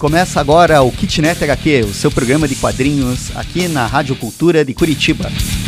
Começa agora o Kitnet HQ, o seu programa de quadrinhos aqui na Rádio Cultura de Curitiba.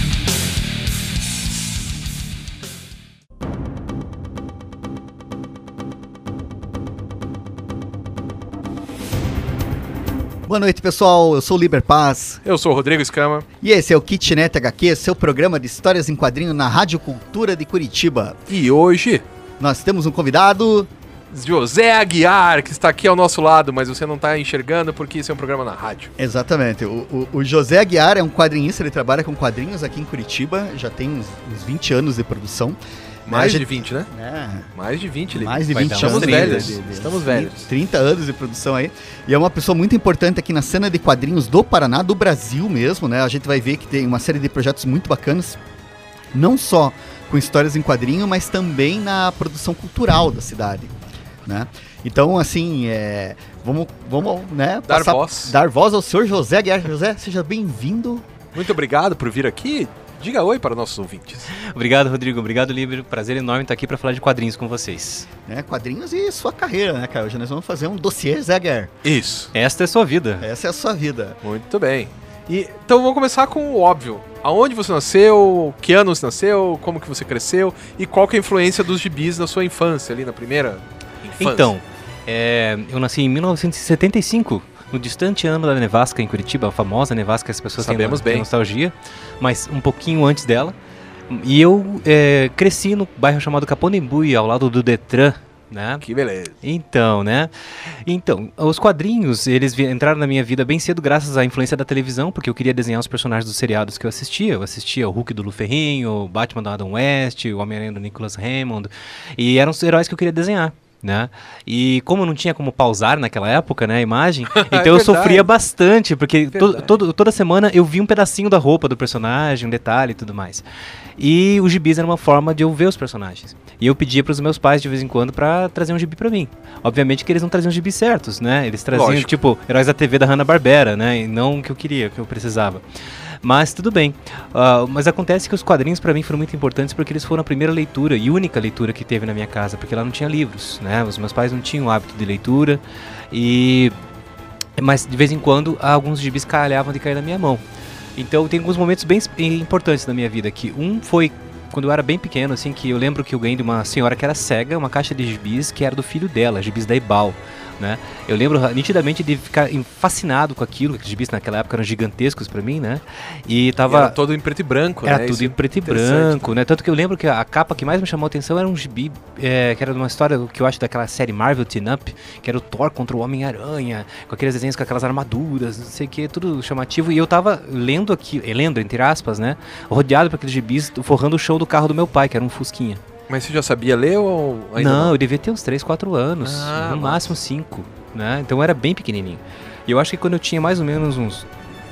Boa noite, pessoal. Eu sou o Liber Paz. Eu sou o Rodrigo Escama. E esse é o Kitnet HQ, seu programa de histórias em quadrinhos na Rádio Cultura de Curitiba. E hoje nós temos um convidado... José Aguiar, que está aqui ao nosso lado, mas você não está enxergando porque isso é um programa na rádio. Exatamente. O José Aguiar é um quadrinista, ele trabalha com quadrinhos aqui em Curitiba, já tem uns 20 anos de produção. Mais de 20, né? É. Mais de 20, Liber. Mais de 20 Estamos anos. velhos. Estamos velhos. 30 anos de produção aí. E é uma pessoa muito importante aqui na cena de quadrinhos do Paraná, do Brasil mesmo, né? A gente vai ver que tem uma série de projetos muito bacanas, não só com histórias em quadrinho, mas também na produção cultural da cidade. Né? Então, assim, vamos né, dar voz ao senhor José Aguiar. José, seja bem-vindo. Muito obrigado por vir aqui. Diga oi para nossos ouvintes. Obrigado, Rodrigo. Obrigado, Liber. Prazer enorme estar aqui para falar de quadrinhos com vocês. Quadrinhos e sua carreira, né, cara? Hoje nós vamos fazer um dossiê José Aguiar. Isso. Esta é a sua vida. Essa é a sua vida. Muito bem. Então vamos começar com o óbvio. Aonde você nasceu, que ano você nasceu, como que você cresceu e qual que é a influência dos gibis na sua infância, ali na primeira... Então, eu nasci em 1975, no distante ano da Nevasca em Curitiba, a famosa Nevasca, as pessoas têm nostalgia, mas um pouquinho antes dela. E eu cresci no bairro chamado Caponembui, ao lado do Detran, né? Que beleza. Então, né? Então, os quadrinhos, eles entraram na minha vida bem cedo graças à influência da televisão, porque eu queria desenhar os personagens dos seriados que eu assistia. Eu assistia o Hulk do Lou Ferrigno, o Batman do Adam West, o Homem-Aranha do Nicholas Hammond, e eram os heróis que eu queria desenhar. Né? E como não tinha como pausar naquela época, né, a imagem, então eu sofria bastante, porque toda semana eu vi um pedacinho da roupa do personagem, um detalhe e tudo mais. E os gibis era uma forma de eu ver os personagens. E eu pedia para os meus pais de vez em quando para trazer um gibi para mim. Obviamente que eles não traziam gibis certos, né? Eles traziam, tipo, heróis da TV da Hanna-Barbera, né? E não o que eu queria, o que eu precisava. Mas tudo bem. Mas acontece que os quadrinhos para mim foram muito importantes porque eles foram a primeira leitura e única leitura que teve na minha casa, porque lá não tinha livros, né? Os meus pais não tinham o hábito de leitura, mas de vez em quando alguns gibis calhavam de cair na minha mão. Então tem alguns momentos bem importantes na minha vida, que um foi quando eu era bem pequeno, assim, que eu lembro que eu ganhei de uma senhora que era cega, uma caixa de gibis que era do filho dela, gibis da Ebal. Né? Eu lembro nitidamente de ficar fascinado com aquilo, que os gibis naquela época eram gigantescos pra mim, né? E era todo em preto e branco, era né? Tudo em preto e branco, né? Tanto que eu lembro que a capa que mais me chamou a atenção era um gibi que era de uma história que eu acho daquela série Marvel Team Up, que era o Thor contra o Homem-Aranha, com aqueles desenhos com aquelas armaduras, não sei o que, tudo chamativo. E eu tava lendo entre aspas, né? Rodeado por aqueles gibis, forrando o chão do carro do meu pai, que era um Fusquinha. Mas você já sabia ler ou ainda não? Eu devia ter uns 3, 4 anos, no máximo 5, né? Então eu era bem pequenininho. E eu acho que quando eu tinha mais ou menos uns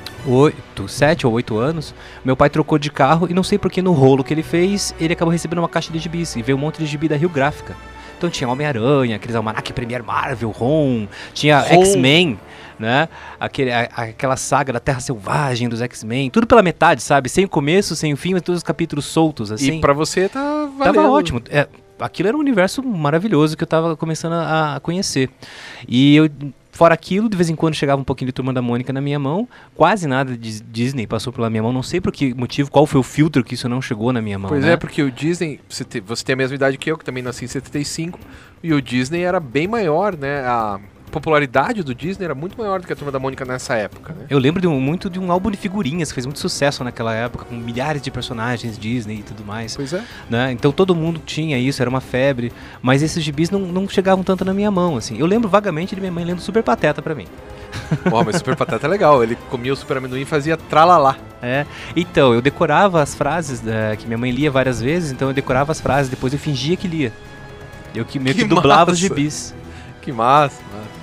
7 ou 8 anos, meu pai trocou de carro e não sei porque no rolo que ele fez, ele acabou recebendo uma caixa de gibis e veio um monte de gibi da Rio Gráfica. Então tinha Homem-Aranha, aqueles almanac Premier Marvel, Ron, tinha X-Men, né? Aquela saga da Terra Selvagem dos X-Men, tudo pela metade, sabe? Sem o começo, sem o fim, mas todos os capítulos soltos, assim. E pra você tá valendo. Tava ótimo. Aquilo era um universo maravilhoso que eu tava começando a conhecer. E fora aquilo, de vez em quando chegava um pouquinho de Turma da Mônica na minha mão, quase nada de Disney passou pela minha mão, não sei por que motivo, qual foi o filtro que isso não chegou na minha mão. Pois né? Porque o Disney, você tem a mesma idade que eu também nasci em 75, e o Disney era bem maior, né? A popularidade do Disney era muito maior do que a Turma da Mônica nessa época, né? Eu lembro muito de um álbum de figurinhas que fez muito sucesso naquela época, com milhares de personagens Disney e tudo mais. Pois é. Né? Então todo mundo tinha isso, era uma febre, mas esses gibis não chegavam tanto na minha mão, assim. Eu lembro vagamente de minha mãe lendo Super Pateta pra mim. Mas Super Pateta é legal, ele comia o Super Amendoim e fazia tralalá. Então, eu decorava as frases que minha mãe lia várias vezes, então eu decorava as frases, depois eu fingia que lia. Eu meio que dublava os gibis. Que massa.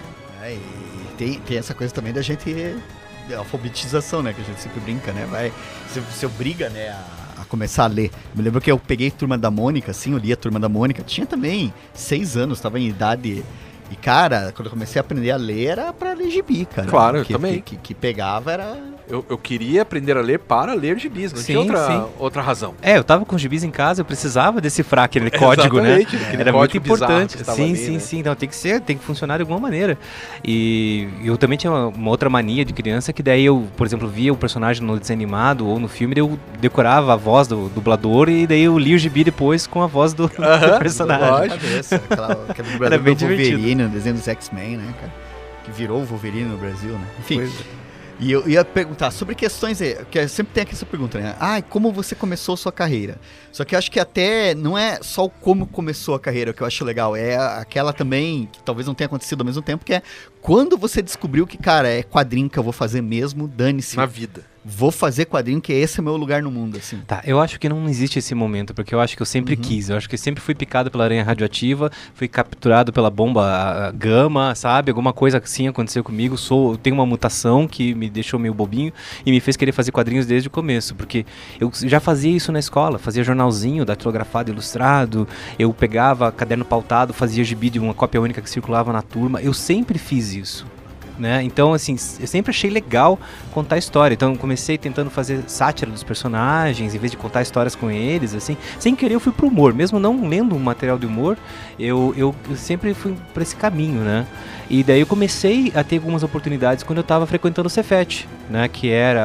E tem essa coisa também da gente, alfabetização, né, que a gente sempre brinca, né, você obriga, né, a começar a ler. Me lembro que eu peguei Turma da Mônica, assim, eu li a Turma da Mônica, tinha também 6 anos, tava em idade, e cara, quando eu comecei a aprender a ler, era pra ler gibi, cara. Claro, eu também. Que pegava era... Eu queria aprender a ler para ler gibis, não tinha outra razão. Eu tava com os gibis em casa, eu precisava decifrar aquele código, né? Era muito importante. Sim. Então tem que funcionar de alguma maneira. E eu também tinha uma outra mania de criança, que daí eu, por exemplo, via o personagem no desenho animado ou no filme, eu decorava a voz do dublador e daí eu li o gibi depois com a voz do personagem. Aquele dublador do Wolverine, no desenho dos X-Men, né, cara? Que virou o Wolverine no Brasil, né? Enfim. E eu ia perguntar sobre questões, que sempre tem aqui essa pergunta, né? Como você começou a sua carreira? Só que eu acho que até não é só o como começou a carreira que eu acho legal, é aquela também, que talvez não tenha acontecido ao mesmo tempo, que é quando você descobriu que, cara, é quadrinho que eu vou fazer mesmo, dane-se. Na vida. Vou fazer quadrinho, que esse é o meu lugar no mundo, assim. Tá, eu acho que não existe esse momento, porque eu acho que eu sempre quis. Eu acho que eu sempre fui picado pela aranha radioativa, fui capturado pela bomba gama, sabe? Alguma coisa assim aconteceu comigo. Tenho uma mutação que me deixou meio bobinho e me fez querer fazer quadrinhos desde o começo, porque eu já fazia isso na escola, fazia jornalzinho datilografado, ilustrado, eu pegava caderno pautado, fazia gibi de uma cópia única que circulava na turma. Eu sempre fiz isso. Né? Então, assim, eu sempre achei legal contar história. Então, eu comecei tentando fazer sátira dos personagens, em vez de contar histórias com eles, assim. Sem querer, eu fui pro humor. Mesmo não lendo um material de humor, eu sempre fui para esse caminho, né? E daí eu comecei a ter algumas oportunidades quando eu estava frequentando o Cefet, né? Que era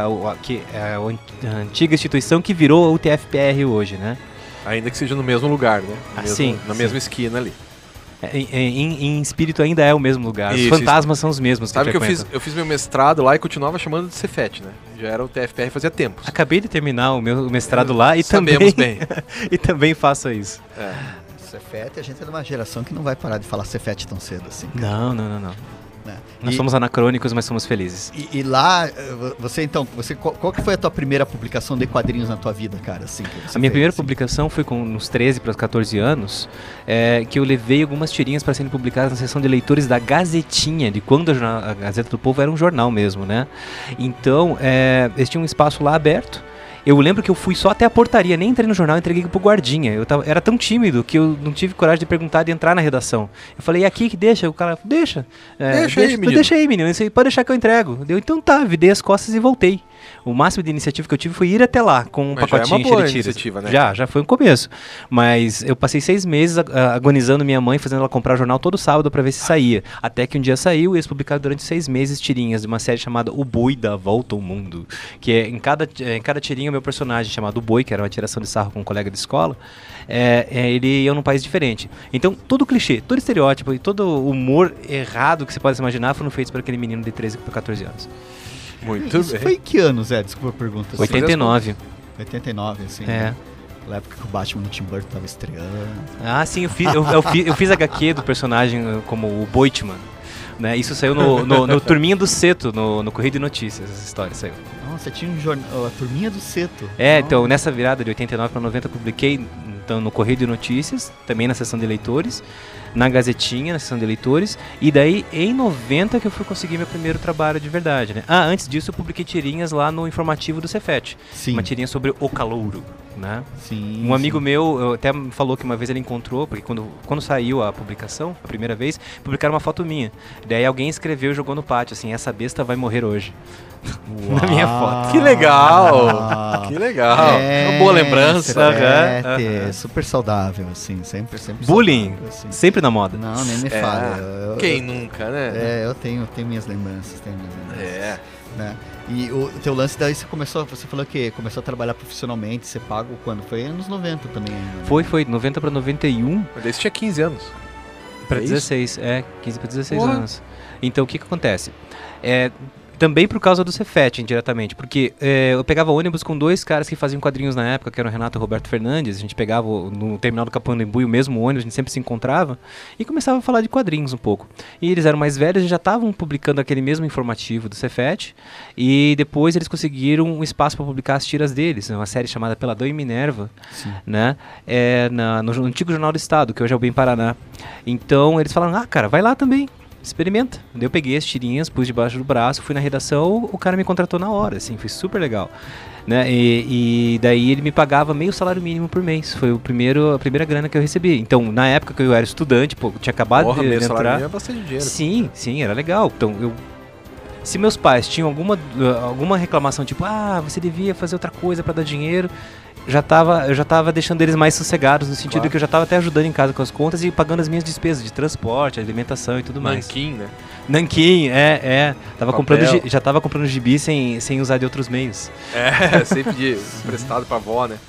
a antiga instituição que virou o TFPR hoje, né? Ainda que seja no mesmo lugar, né? Na sim. mesma esquina ali. Em espírito ainda é o mesmo lugar. Os fantasmas são os mesmos. Sabe que eu fiz meu mestrado lá e continuava chamando de Cefet, né? Já era o TFPR fazia tempos. Acabei de terminar o meu mestrado lá e sabemos bem. E também faço isso. Cefet, a gente é de uma geração que não vai parar de falar Cefet tão cedo assim. Não. Nós somos anacrônicos, mas somos felizes. E lá, qual que foi a tua primeira publicação de quadrinhos na tua vida, cara? Assim, a minha primeira publicação foi com uns 13 para os 14 anos, que eu levei algumas tirinhas para serem publicadas na seção de leitores da Gazetinha, de quando a Gazeta do Povo era um jornal mesmo, né? Então, eles tinham um espaço lá aberto. Eu lembro que eu fui só até a portaria, nem entrei no jornal, entreguei pro guardinha. Era tão tímido que eu não tive coragem de perguntar, de entrar na redação. Eu falei, e aqui que deixa? O cara, deixa aí, menino, isso aí pode deixar que eu entrego. Então tá, virei as costas e voltei. O máximo de iniciativa que eu tive foi ir até lá com um pacotinho cheio de tiras. Né? Já foi um começo. Mas eu passei 6 meses agonizando minha mãe, fazendo ela comprar jornal todo sábado pra ver se saía. Até que um dia saiu e eles publicaram durante 6 meses tirinhas de uma série chamada O Boi da Volta ao Mundo. Que é em cada tirinha o meu personagem chamado Boi, que era uma tiração de sarro com um colega de escola, ele ia num país diferente. Então todo clichê, todo estereótipo e todo humor errado que você pode imaginar foram feitos por aquele menino de 13 para 14 anos. Muito bem. Foi em que ano, Zé? Desculpa a pergunta. 89. 89, assim. Na época que o Batman no Tim Burton tava estreando. Ah, sim, eu fiz HQ do personagem como o Boitman. Né? Isso saiu no Turminha do Seto, no Correio de Notícias, essa história saiu. Nossa, tinha a Turminha do Seto. Então nessa virada de 89 para 90 eu publiquei no Correio de Notícias, também na seção de leitores, na Gazetinha, na seção de leitores, e daí em 90 que eu fui conseguir meu primeiro trabalho de verdade, né? Antes disso eu publiquei tirinhas lá no informativo do Cefet. Sim. Uma tirinha sobre o calouro, né? Sim. Um amigo meu até falou que uma vez ele encontrou, porque quando saiu a publicação, a primeira vez, publicaram uma foto minha. Daí alguém escreveu e jogou no pátio, assim, essa besta vai morrer hoje. Na minha foto. Que legal! Que legal! Uma boa lembrança. Super saudável, assim, sempre bullying, saudável, assim. Sempre na moda. Não, nem me fala. Quem nunca, né? Eu tenho minhas lembranças, né? E o teu lance daí você falou que começou a trabalhar profissionalmente, você paga quando? Foi anos 90 também. Né? Foi, 90 para 91. Mas daí você tinha 15 anos. Para 16, 15 para 16 anos. Então o que acontece? Também por causa do Cefet, indiretamente, porque eu pegava ônibus com 2 caras que faziam quadrinhos na época, que eram o Renato e o Roberto Fernandes. A gente pegava no terminal do Capanembu o mesmo ônibus, a gente sempre se encontrava e começava a falar de quadrinhos um pouco. E eles eram mais velhos e já estavam publicando aquele mesmo informativo do Cefet, e depois eles conseguiram um espaço para publicar as tiras deles, uma série chamada Peladão e Minerva, né? No antigo Jornal do Estado, que hoje é o Bem Paraná. Então eles falaram, cara, vai lá também. Experimenta. Daí eu peguei as tirinhas, pus debaixo do braço, fui na redação, o cara me contratou na hora, assim, foi super legal. Né? E daí ele me pagava meio salário mínimo por mês. Foi a primeira grana que eu recebi. Então, na época que eu era estudante, tinha acabado de entrar. Salário mínimo é bastante dinheiro. Sim, era legal. Então, Se meus pais tinham alguma reclamação, tipo, você devia fazer outra coisa para dar dinheiro, eu já tava deixando eles mais sossegados, no sentido que eu já tava até ajudando em casa com as contas e pagando as minhas despesas de transporte, alimentação e tudo mais. Nanquim, né? Nanquim, já tava comprando gibi sem usar de outros meios. Sempre emprestado pra avó, né?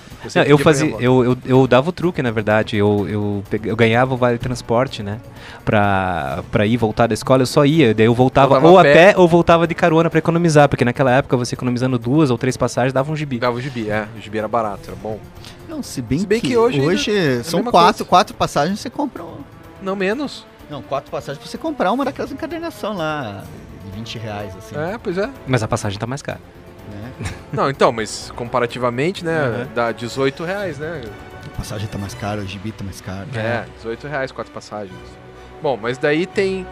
Eu dava o truque, na verdade. Eu ganhava o vale transporte, né? Pra ir e voltar da escola, eu só ia. Daí eu voltava ou a pé ou voltava de carona pra economizar. Porque naquela época, você economizando 2 ou 3 passagens, dava um gibi. Dava o gibi, o gibi era barato, era bom. Não, se bem que hoje são 4 passagens você compra. Não, menos. Não, 4 passagens pra você comprar uma daquelas encadernação lá, de R$20, assim. Pois é. Mas a passagem tá mais cara. Não, então, mas comparativamente, né, dá R$18, né? A passagem tá mais cara, o gibi tá mais caro. R$18, 4 passagens. Bom, mas daí tem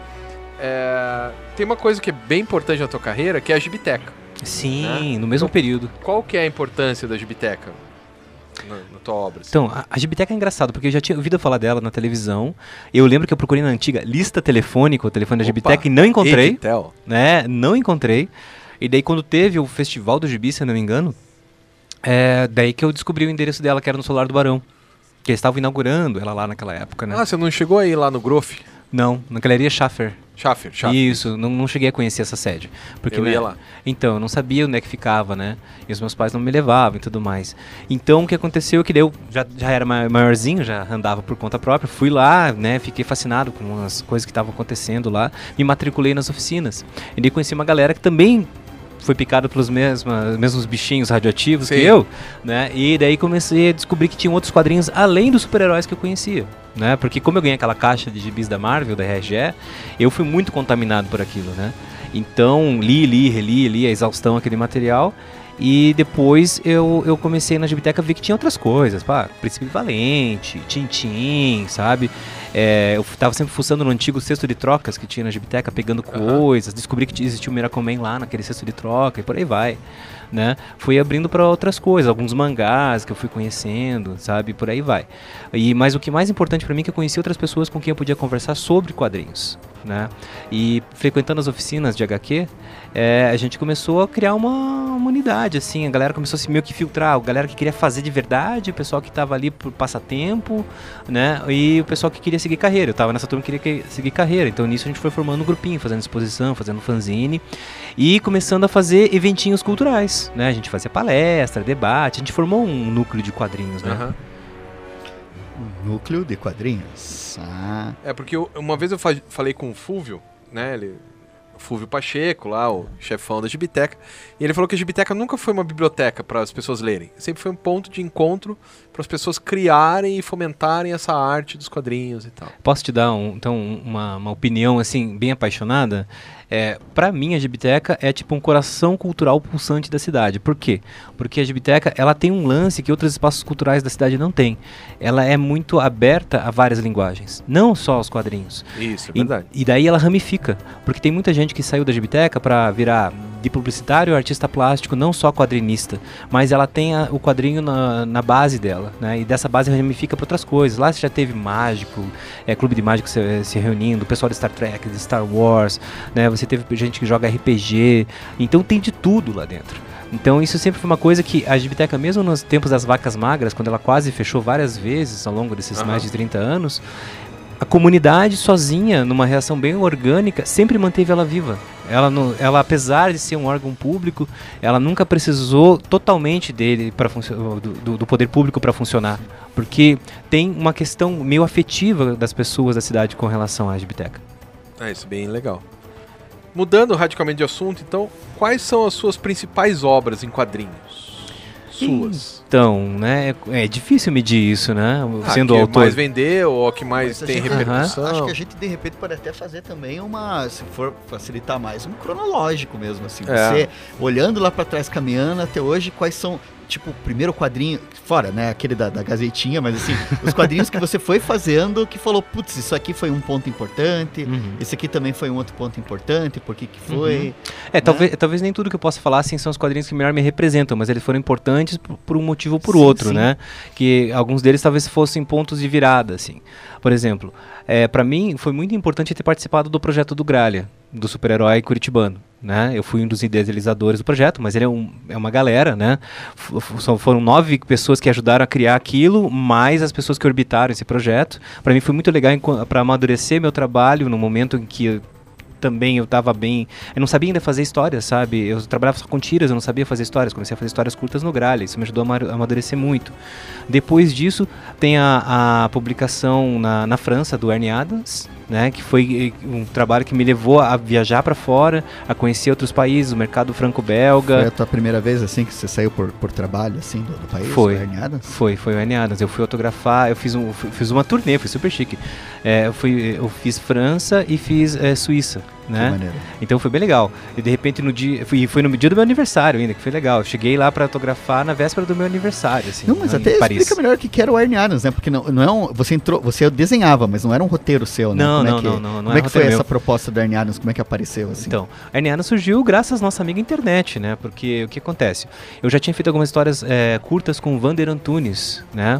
uma coisa que é bem importante na tua carreira, que é a Gibiteca. Sim, né? no mesmo período. Qual que é a importância da Gibiteca na tua obra? Assim? Então, a Gibiteca é engraçado, porque eu já tinha ouvido falar dela na televisão. Eu lembro que eu procurei na antiga lista telefônica, o telefone da Gibiteca, e não encontrei. Editel. Né? Não encontrei. E daí quando teve o Festival do Gibi, se eu não me engano, daí que eu descobri o endereço dela, que era no Solar do Barão. Que eles estavam inaugurando ela lá naquela época, né? Você não chegou aí lá no Groff? Não, na Galeria Schaffer. Schaffer. Isso, não cheguei a conhecer essa sede. Porque, eu ia lá. Então, eu não sabia onde é que ficava, né? E os meus pais não me levavam e tudo mais. Então, o que aconteceu é que eu já era maiorzinho, já andava por conta própria. Fui lá, né? Fiquei fascinado com as coisas que estavam acontecendo lá. Me matriculei nas oficinas. E daí conheci uma galera que também foi picado pelos mesmos bichinhos radioativos que eu, né? E daí comecei a descobrir que tinha outros quadrinhos além dos super-heróis que eu conhecia, né? Porque como eu ganhei aquela caixa de gibis da Marvel, da RGE, eu fui muito contaminado por aquilo, né? Então, reli a exaustão aquele material. E depois eu comecei na Gibiteca a ver que tinha outras coisas, Príncipe Valente, Tintin, sabe? Eu tava sempre fuçando no antigo cesto de trocas que tinha na Gibiteca, pegando coisas, descobri que existia o Miracle Man lá naquele cesto de troca e por aí vai, né? Fui abrindo para outras coisas, alguns mangás que eu fui conhecendo, sabe? Por aí vai. Mas o que mais importante para mim é que eu conheci outras pessoas com quem eu podia conversar sobre quadrinhos, né? E frequentando as oficinas de HQ, a gente começou a criar uma unidade, assim, a galera começou a se meio que filtrar, a galera que queria fazer de verdade, o pessoal que estava ali por passatempo, né, e o pessoal que queria seguir carreira. Eu estava nessa turma que queria seguir carreira, então nisso a gente foi formando um grupinho, fazendo exposição, fazendo fanzine e começando a fazer eventinhos culturais, né, a gente fazia palestra, debate, a gente formou um núcleo de quadrinhos, né. Um núcleo de quadrinhos. Porque uma vez eu falei com o Fúvio, né, Fúvio Pacheco, lá, o chefão da Gibiteca, e ele falou que a Gibiteca nunca foi uma biblioteca para as pessoas lerem, sempre foi um ponto de encontro para as pessoas criarem e fomentarem essa arte dos quadrinhos e tal. Posso te dar uma opinião assim bem apaixonada? Para mim a Gibiteca é tipo um coração cultural pulsante da cidade. Por quê? Porque a Gibiteca ela tem um lance que outros espaços culturais da cidade não têm. Ela é muito aberta a várias linguagens, não só aos quadrinhos. Isso, é verdade. E daí ela ramifica, porque tem muita gente que saiu da Gibiteca para virar de publicitário, artista plástico, não só quadrinista, mas ela tem o quadrinho na base dela, né? E dessa base ramifica para outras coisas. Lá você já teve mágico, clube de mágico se reunindo, o pessoal de Star Trek, de Star Wars, né? Você teve gente que joga RPG, então tem de tudo lá dentro. Então isso sempre foi uma coisa que a Gibiteca, mesmo nos tempos das vacas magras, quando ela quase fechou várias vezes ao longo desses mais de 30 anos, a comunidade sozinha, numa reação bem orgânica, sempre manteve ela viva. Ela, apesar de ser um órgão público, ela nunca precisou totalmente dele do poder público para funcionar. Porque tem uma questão meio afetiva das pessoas da cidade com relação à Gibiteca. Isso é bem legal. Mudando radicalmente de assunto, então, quais são as suas principais obras em quadrinhos? Suas. Então, né, é difícil medir isso, né, sendo que autor. Mais vendeu ou que mais tem repercussão. Acho que a gente, de repente, pode até fazer também se for facilitar mais, um cronológico mesmo, assim. Você, olhando lá pra trás, caminhando até hoje, quais são, tipo, o primeiro quadrinho, fora, né, aquele da Gazetinha, mas assim, os quadrinhos que você foi fazendo, que falou, putz, isso aqui foi um ponto importante, esse aqui também foi um outro ponto importante, por que foi? Né? Talvez nem tudo que eu possa falar, assim, são os quadrinhos que melhor me representam, mas eles foram importantes por um motivo ou por outro, né, que alguns deles talvez fossem pontos de virada, assim. Por exemplo, para mim foi muito importante ter participado do projeto do Gralha, do super-herói curitibano. Né? Eu fui um dos idealizadores do projeto, mas ele é uma galera, né? Foram 9 pessoas que ajudaram a criar aquilo, mais as pessoas que orbitaram esse projeto. Para mim foi muito legal para amadurecer meu trabalho no momento em que também eu estava bem... Eu não sabia ainda fazer histórias, sabe? Eu trabalhava só com tiras, eu não sabia fazer histórias. Comecei a fazer histórias curtas no Gralha, isso me ajudou a amadurecer muito. Depois disso, tem a publicação na França do Ernie Adams, né? Que foi um trabalho que me levou a viajar para fora, a conhecer outros países, o mercado franco-belga. Foi a tua primeira vez, assim, que você saiu por trabalho, assim, do país? Foi. O Ernie Adams? Foi o Ernie Adams. Eu fui autografar, eu fiz uma turnê, foi super chique. Eu fiz França e fiz Suíça. Né? Então foi bem legal. E de repente foi no dia do meu aniversário ainda, que foi legal. Eu cheguei lá para autografar na véspera do meu aniversário, assim. Não, mas até explica melhor o que era o Ernie Adams, né? Porque não é você desenhava, mas não era um roteiro seu, né? Não, não. Como é que foi essa proposta do Ernie Adams? Como é que apareceu, assim? Então, Ernie Adams surgiu graças à nossa amiga internet, né? Porque o que acontece? Eu já tinha feito algumas histórias curtas com o Vander Antunes, né?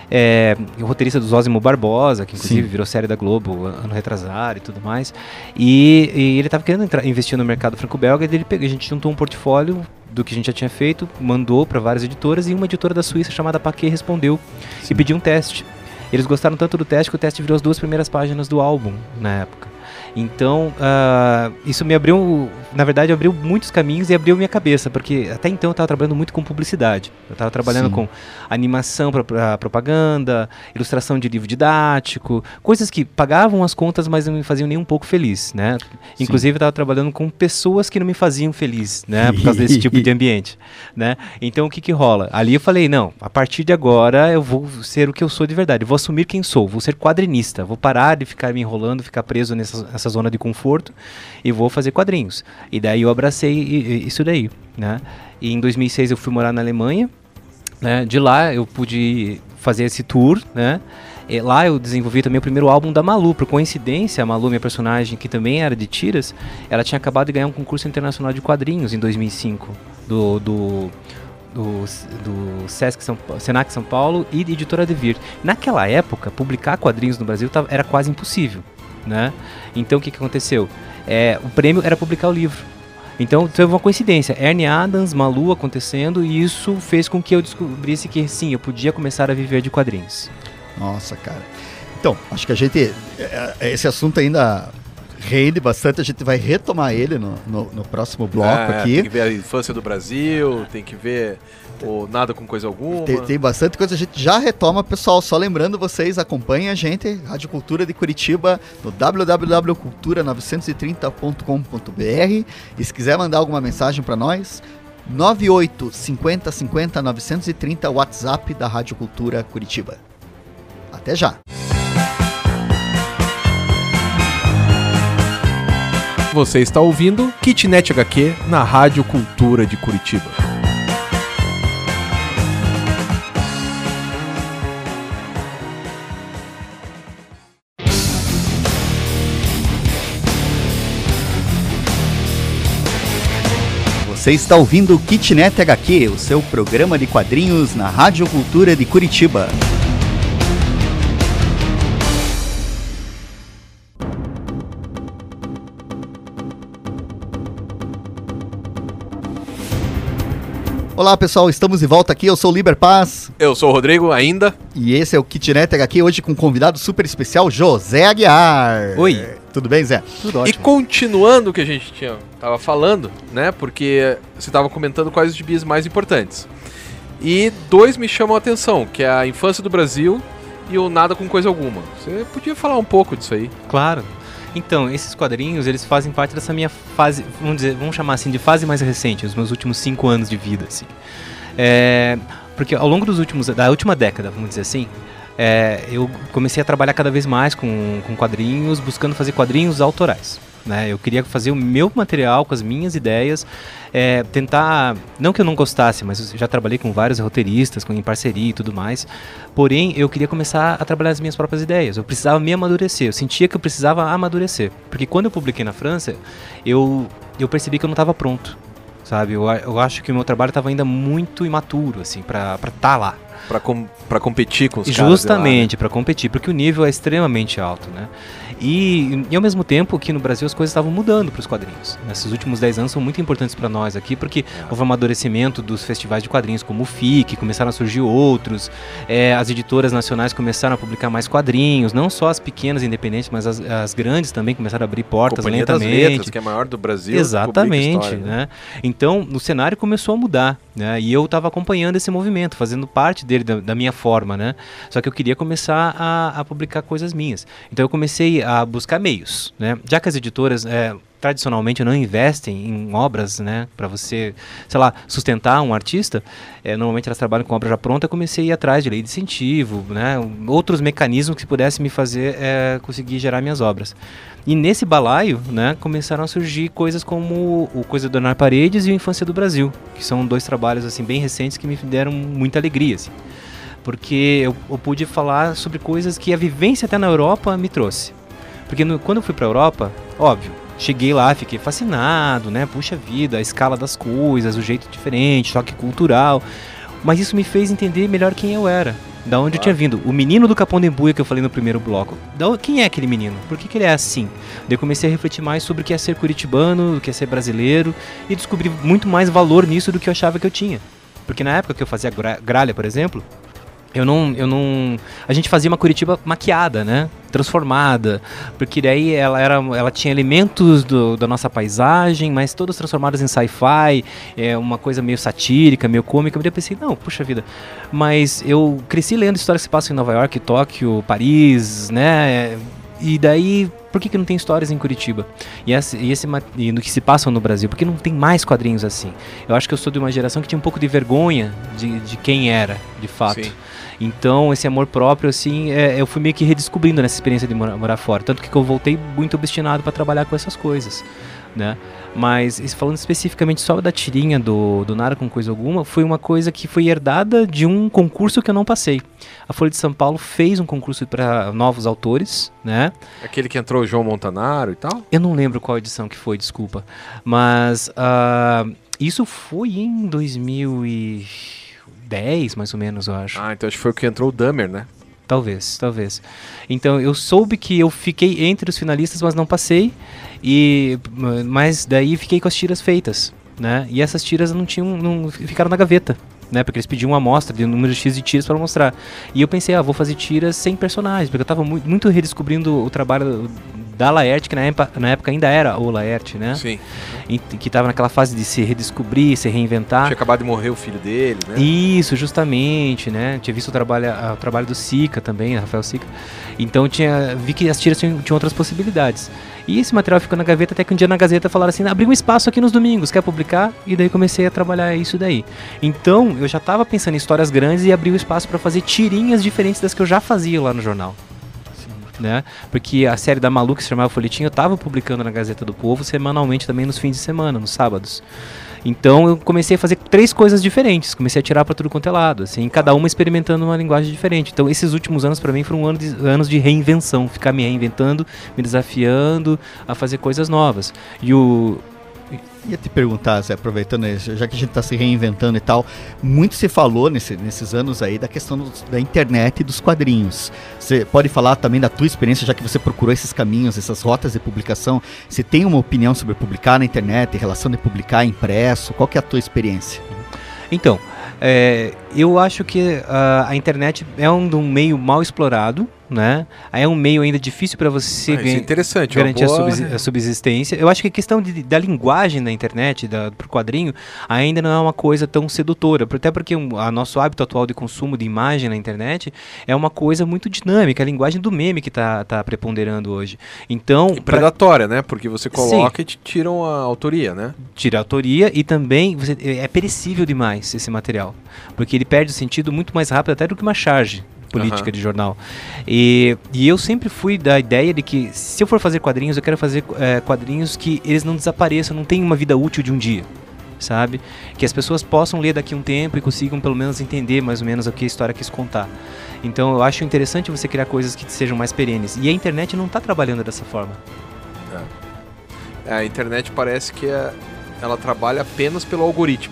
O roteirista do Zósimo Barbosa, que inclusive virou série da Globo ano retrasado e tudo mais. E ele estava querendo investir no mercado franco-belga, e a gente juntou um portfólio do que a gente já tinha feito, mandou para várias editoras, e uma editora da Suíça chamada Paquet respondeu e pediu um teste. Eles gostaram tanto do teste que o teste virou as 2 primeiras páginas do álbum na época. Então, isso me abriu, na verdade, abriu muitos caminhos e abriu minha cabeça, porque até então eu estava trabalhando muito com publicidade. Eu estava trabalhando com animação para propaganda, ilustração de livro didático, coisas que pagavam as contas, mas não me faziam nem um pouco feliz, né? Inclusive, eu estava trabalhando com pessoas que não me faziam feliz, né? Por causa desse tipo de ambiente, né? Então, o que rola? Ali eu falei, não, a partir de agora eu vou ser o que eu sou de verdade, vou assumir quem sou, vou ser quadrinista, vou parar de ficar me enrolando, ficar preso nessa zona de conforto e vou fazer quadrinhos. E daí eu abracei isso daí, né? E em 2006 eu fui morar na Alemanha, né? De lá eu pude fazer esse tour, né? E lá eu desenvolvi também o primeiro álbum da Malu. Por coincidência, a Malu, minha personagem, que também era de tiras, ela tinha acabado de ganhar um concurso internacional de quadrinhos em 2005 do Senac São Paulo e de Editora Devir. Naquela época, publicar quadrinhos no Brasil era quase impossível, né? Então o que aconteceu? O prêmio era publicar o livro. Então teve uma coincidência, Ernie Adams, Malu acontecendo, e isso fez com que eu descobrisse que sim, eu podia começar a viver de quadrinhos. Nossa, cara. Então, acho que esse assunto ainda rende bastante, a gente vai retomar ele no próximo bloco aqui. Tem que ver a infância do Brasil, tem que ver o Nada com Coisa Alguma. Tem bastante coisa, a gente já retoma, pessoal. Só lembrando vocês, acompanhem a gente, Rádio Cultura de Curitiba, no www.cultura930.com.br. E se quiser mandar alguma mensagem para nós, 98 50 50 930, WhatsApp da Rádio Cultura Curitiba. Até já! Você está ouvindo Kitnet HQ na Rádio Cultura de Curitiba. Você está ouvindo Kitnet HQ, o seu programa de quadrinhos na Rádio Cultura de Curitiba. Olá pessoal, estamos de volta aqui, eu sou o Liber Paz. Eu sou o Rodrigo, ainda. E esse é o Kitnet HQ, hoje com um convidado super especial, José Aguiar. Oi. Tudo bem, Zé? Tudo ótimo. E continuando o que a gente tava falando, né, porque você tava comentando quais os gibis mais importantes. E 2 me chamam a atenção, que é a Infância do Brasil e o Nada com Coisa Alguma. Você podia falar um pouco disso aí? Claro. Então, esses quadrinhos, eles fazem parte dessa minha fase, vamos chamar assim, de fase mais recente, os meus últimos 5 anos de vida, assim. Porque ao longo da última década, vamos dizer assim, eu comecei a trabalhar cada vez mais com quadrinhos, buscando fazer quadrinhos autorais, né? Eu queria fazer o meu material com as minhas ideias, tentar, não que eu não gostasse, mas eu já trabalhei com vários roteiristas, em parceria e tudo mais, porém eu queria começar a trabalhar as minhas próprias ideias, eu precisava me amadurecer, eu sentia que eu precisava amadurecer, porque quando eu publiquei na França, eu percebi que eu não estava pronto, sabe? Eu acho que o meu trabalho estava ainda muito imaturo, assim, para estar lá. Pra competir com os caras. Justamente, para competir, porque o nível é extremamente alto, né? E ao mesmo tempo, aqui no Brasil as coisas estavam mudando para os quadrinhos. Esses últimos 10 anos são muito importantes para nós aqui, porque houve um amadurecimento dos festivais de quadrinhos, como o FIC, começaram a surgir outros, as editoras nacionais começaram a publicar mais quadrinhos, não só as pequenas independentes, mas as grandes também começaram a abrir portas Companhia lentamente. das Letras, que é a maior do Brasil. Exatamente, história, né? Então, o cenário começou a mudar, né? E eu estava acompanhando esse movimento, fazendo parte dele, da minha forma, né? Só que eu queria começar a publicar coisas minhas. Então, eu comecei a buscar meios, né? Já que as editoras tradicionalmente não investem em obras, né, para você, sei lá, sustentar um artista, normalmente elas trabalham com obra já pronta. Eu comecei a ir atrás de lei de incentivo, né, outros mecanismos que pudessem me fazer conseguir gerar minhas obras. E nesse balaio, né, começaram a surgir coisas como o Coisa do Leonardo Paredes e o Infância do Brasil, que são 2 trabalhos assim bem recentes que me deram muita alegria, assim, porque eu pude falar sobre coisas que a vivência até na Europa me trouxe. Porque quando eu fui para a Europa, óbvio, cheguei lá, fiquei fascinado, né? Puxa vida, a escala das coisas, o jeito diferente, choque cultural. Mas isso me fez entender melhor quem eu era, da onde eu tinha vindo. O menino do Capão da Embuia que eu falei no primeiro bloco. Quem é aquele menino? Por que ele é assim? Daí eu comecei a refletir mais sobre o que é ser curitibano, o que é ser brasileiro, e descobri muito mais valor nisso do que eu achava que eu tinha. Porque na época que eu fazia gralha, por exemplo, a gente fazia uma Curitiba maquiada, né? Transformada, porque daí ela tinha elementos da nossa paisagem, mas todos transformados em sci-fi, uma coisa meio satírica, meio cômica. Eu pensei, não, puxa vida, mas eu cresci lendo histórias que se passam em Nova York, Tóquio, Paris, né? E daí, por que não tem histórias em Curitiba? E no que se passa no Brasil? Porque não tem mais quadrinhos assim. Eu acho que eu sou de uma geração que tinha um pouco de vergonha de quem era, de fato. Sim. Então, esse amor próprio, assim, eu fui meio que redescobrindo nessa experiência de morar fora. Tanto que eu voltei muito obstinado para trabalhar com essas coisas, né? Mas, falando especificamente só da tirinha do Nada com Coisa Alguma, foi uma coisa que foi herdada de um concurso que eu não passei. A Folha de São Paulo fez um concurso para novos autores, né? Aquele que entrou o João Montanaro e tal? Eu não lembro qual edição que foi, desculpa. Mas isso foi em 2010, mais ou menos, eu acho. Então acho que foi o que entrou o Dahmer, né? Talvez. Então eu soube que eu fiquei entre os finalistas, mas não passei. Mas daí fiquei com as tiras feitas, né? E essas tiras não ficaram na gaveta, né? Porque eles pediam uma amostra de um número X de tiras para mostrar. E eu pensei, vou fazer tiras sem personagens, porque eu estava muito redescobrindo o trabalho da Laerte, que na época ainda era o Laerte, né? Sim. Que estava naquela fase de se redescobrir, se reinventar. Tinha acabado de morrer o filho dele, né? Isso, justamente, né? Tinha visto o trabalho do Sica também, Rafael Sica. Então vi que as tiras tinham outras possibilidades. E esse material ficou na gaveta até que um dia na Gazeta falaram assim, abriu um espaço aqui nos domingos, quer publicar? E daí comecei a trabalhar isso daí. Então, eu já estava pensando em histórias grandes e abri o espaço para fazer tirinhas diferentes das que eu já fazia lá no jornal. Né? Porque a série da Malu, que se chamava Folhetim, eu estava publicando na Gazeta do Povo semanalmente também nos fins de semana, nos sábados. Então eu comecei a fazer 3 coisas diferentes, comecei a tirar para tudo quanto é lado, assim, cada uma experimentando uma linguagem diferente. Então esses últimos anos para mim foram anos de reinvenção, ficar me reinventando, me desafiando a fazer coisas novas. Ia te perguntar, Zé, aproveitando isso, já que a gente está se reinventando e tal, muito se falou nesses anos aí da questão da internet e dos quadrinhos. Você pode falar também da tua experiência, já que você procurou esses caminhos, essas rotas de publicação. Você tem uma opinião sobre publicar na internet, em relação de publicar impresso? Qual que é a tua experiência? Então, eu acho que a internet é um meio mal explorado, né? É um meio ainda difícil para você garantir a subsistência. Eu acho que a questão da linguagem na internet, pro quadrinho, ainda não é uma coisa tão sedutora, até porque o nosso hábito atual de consumo de imagem na internet é uma coisa muito dinâmica, a linguagem do meme que tá preponderando hoje. Então, predatória, né? Porque você coloca e te tiram a autoria, né? Tira a autoria e também é perecível demais esse material, porque ele perde o sentido muito mais rápido até do que uma charge política de jornal. E eu sempre fui da ideia de que se eu for fazer quadrinhos, eu quero fazer quadrinhos que eles não desapareçam, não tenham uma vida útil de um dia, sabe? Que as pessoas possam ler daqui a um tempo e consigam pelo menos entender mais ou menos o que a história quis contar. Então eu acho interessante você criar coisas que sejam mais perenes. E a internet não está trabalhando dessa forma. A internet parece que ela trabalha apenas pelo algoritmo, né?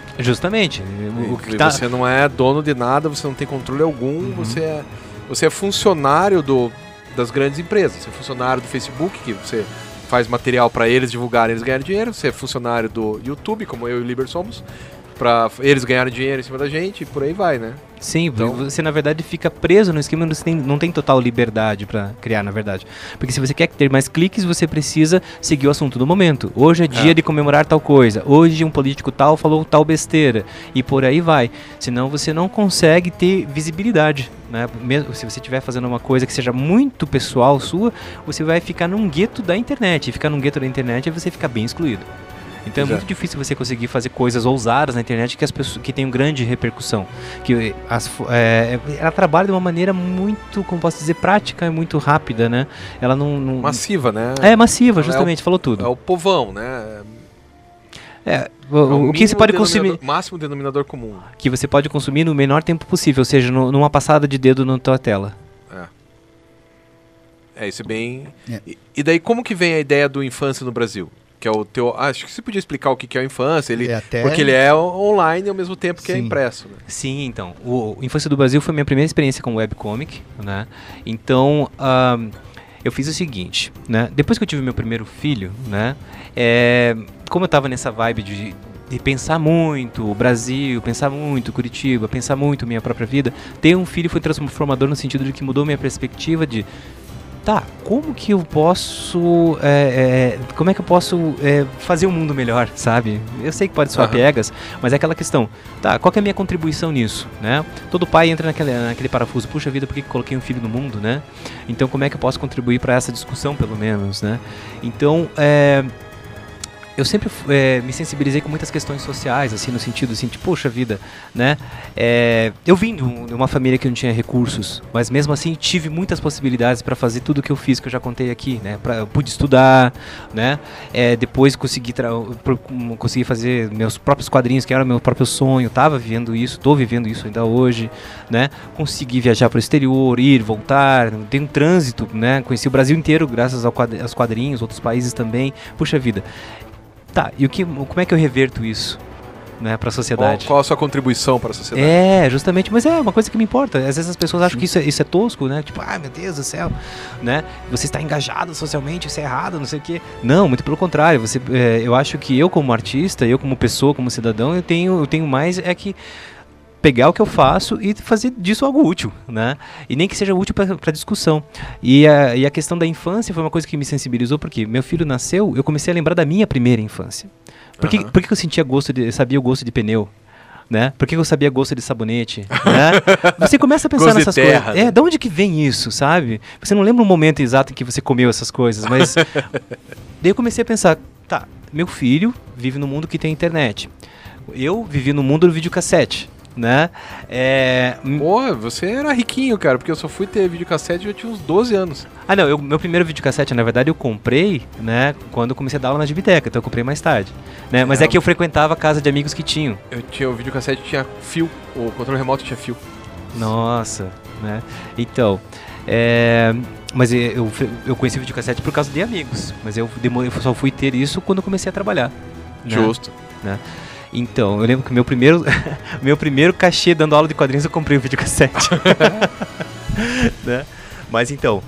Justamente. E você não é dono de nada, você não tem controle algum, você é funcionário das grandes empresas. Você é funcionário do Facebook, que você faz material para eles divulgarem, eles ganharem dinheiro. Você é funcionário do YouTube, como eu e o Liber somos, para eles ganharem dinheiro em cima da gente, e por aí vai, né? Sim, então, você na verdade fica preso no esquema, você não tem total liberdade para criar, na verdade. Porque se você quer ter mais cliques, você precisa seguir o assunto do momento. Hoje é dia de comemorar tal coisa, hoje um político tal falou tal besteira, e por aí vai. Senão você não consegue ter visibilidade, né? Mesmo se você estiver fazendo uma coisa que seja muito pessoal sua, você vai ficar num gueto da internet, e ficar num gueto da internet é você ficar bem excluído. Então é muito difícil você conseguir fazer coisas ousadas na internet que tenham grande repercussão. Ela trabalha de uma maneira muito, como posso dizer, prática e muito rápida, né? Ela não... Massiva, né? É massiva, justamente, falou tudo. É o povão, né? O que você pode consumir... Máximo denominador comum. Que você pode consumir no menor tempo possível, ou seja, numa passada de dedo na tua tela. Isso é bem... E daí como que vem a ideia do Infância no Brasil? Que é o teu... acho que você podia explicar o que é o Infância, porque ele é online ao mesmo tempo que é impresso. Né? Sim, então. O Infância do Brasil foi minha primeira experiência com webcomic, né? Então, eu fiz o seguinte, né? Depois que eu tive meu primeiro filho, né? Como eu tava nessa vibe de pensar muito o Brasil, pensar muito Curitiba, pensar muito minha própria vida, ter um filho foi transformador no sentido de que mudou minha perspectiva de... como que eu posso fazer um mundo melhor, sabe? Eu sei que pode soar piegas, mas é aquela questão, qual que é a minha contribuição nisso, né? Todo pai entra naquele parafuso, puxa vida, por que coloquei um filho no mundo, né? Então como é que eu posso contribuir para essa discussão, pelo menos, né? Então, eu sempre me sensibilizei com muitas questões sociais, assim, no sentido assim, de, poxa vida, né? Eu vim de uma família que não tinha recursos, mas mesmo assim tive muitas possibilidades para fazer tudo o que eu fiz, que eu já contei aqui, né? Eu pude estudar, né? Depois consegui fazer meus próprios quadrinhos, que era o meu próprio sonho, estou vivendo isso ainda hoje, né? Consegui viajar para o exterior, ir, voltar, tem um trânsito, né? Conheci o Brasil inteiro graças aos quadrinhos, outros países também, puxa vida. E como é que eu reverto isso, né, para a sociedade? Qual a sua contribuição para a sociedade? Justamente, mas é uma coisa que me importa. Às vezes as pessoas acham que isso é tosco, né? Tipo, meu Deus do céu, né? Você está engajado socialmente, isso é errado, não sei o quê. Não, muito pelo contrário. Eu acho que eu como artista, eu como pessoa, como cidadão, eu tenho mais que pegar o que eu faço e fazer disso algo útil, né? E nem que seja útil para discussão. E a questão da infância foi uma coisa que me sensibilizou, porque meu filho nasceu, eu comecei a lembrar da minha primeira infância. Por que eu sabia o gosto de pneu? Né? Por que eu sabia gosto de sabonete? Né? Você começa a pensar nessas coisas. Né? De onde que vem isso, sabe? Você não lembra o momento exato em que você comeu essas coisas, mas... Daí eu comecei a pensar, meu filho vive no mundo que tem internet. Eu vivi no mundo do videocassete. Né? Você era riquinho, cara, porque eu só fui ter videocassete e eu tinha uns 12 anos. Não, meu primeiro videocassete, na verdade, eu comprei, né, quando eu comecei a dar aula na Gibiteca, então eu comprei mais tarde, né? Mas é que eu frequentava a casa de amigos que tinham. O videocassete tinha fio, o controle remoto tinha fio. Nossa, né? Então, mas eu conheci o videocassete por causa de amigos, mas eu só fui ter isso quando eu comecei a trabalhar. Né? Justo. Né? Então, eu lembro que meu primeiro cachê dando aula de quadrinhos eu comprei um videocassete. Né? Mas então,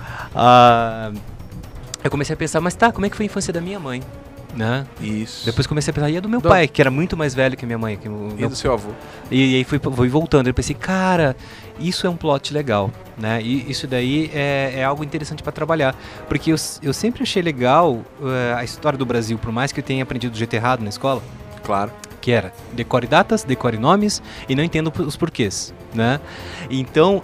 eu comecei a pensar, como é que foi a infância da minha mãe? Né? Isso. Depois comecei a pensar, e a do meu pai, que era muito mais velho que a minha mãe. E do seu avô. E aí fui voltando, eu pensei, cara, isso é um plot legal, né? E isso daí é algo interessante para trabalhar. Porque eu sempre achei legal a história do Brasil, por mais que eu tenha aprendido do jeito errado na escola. Claro. Que era decore datas, decore nomes e não entendo os porquês, né? Então,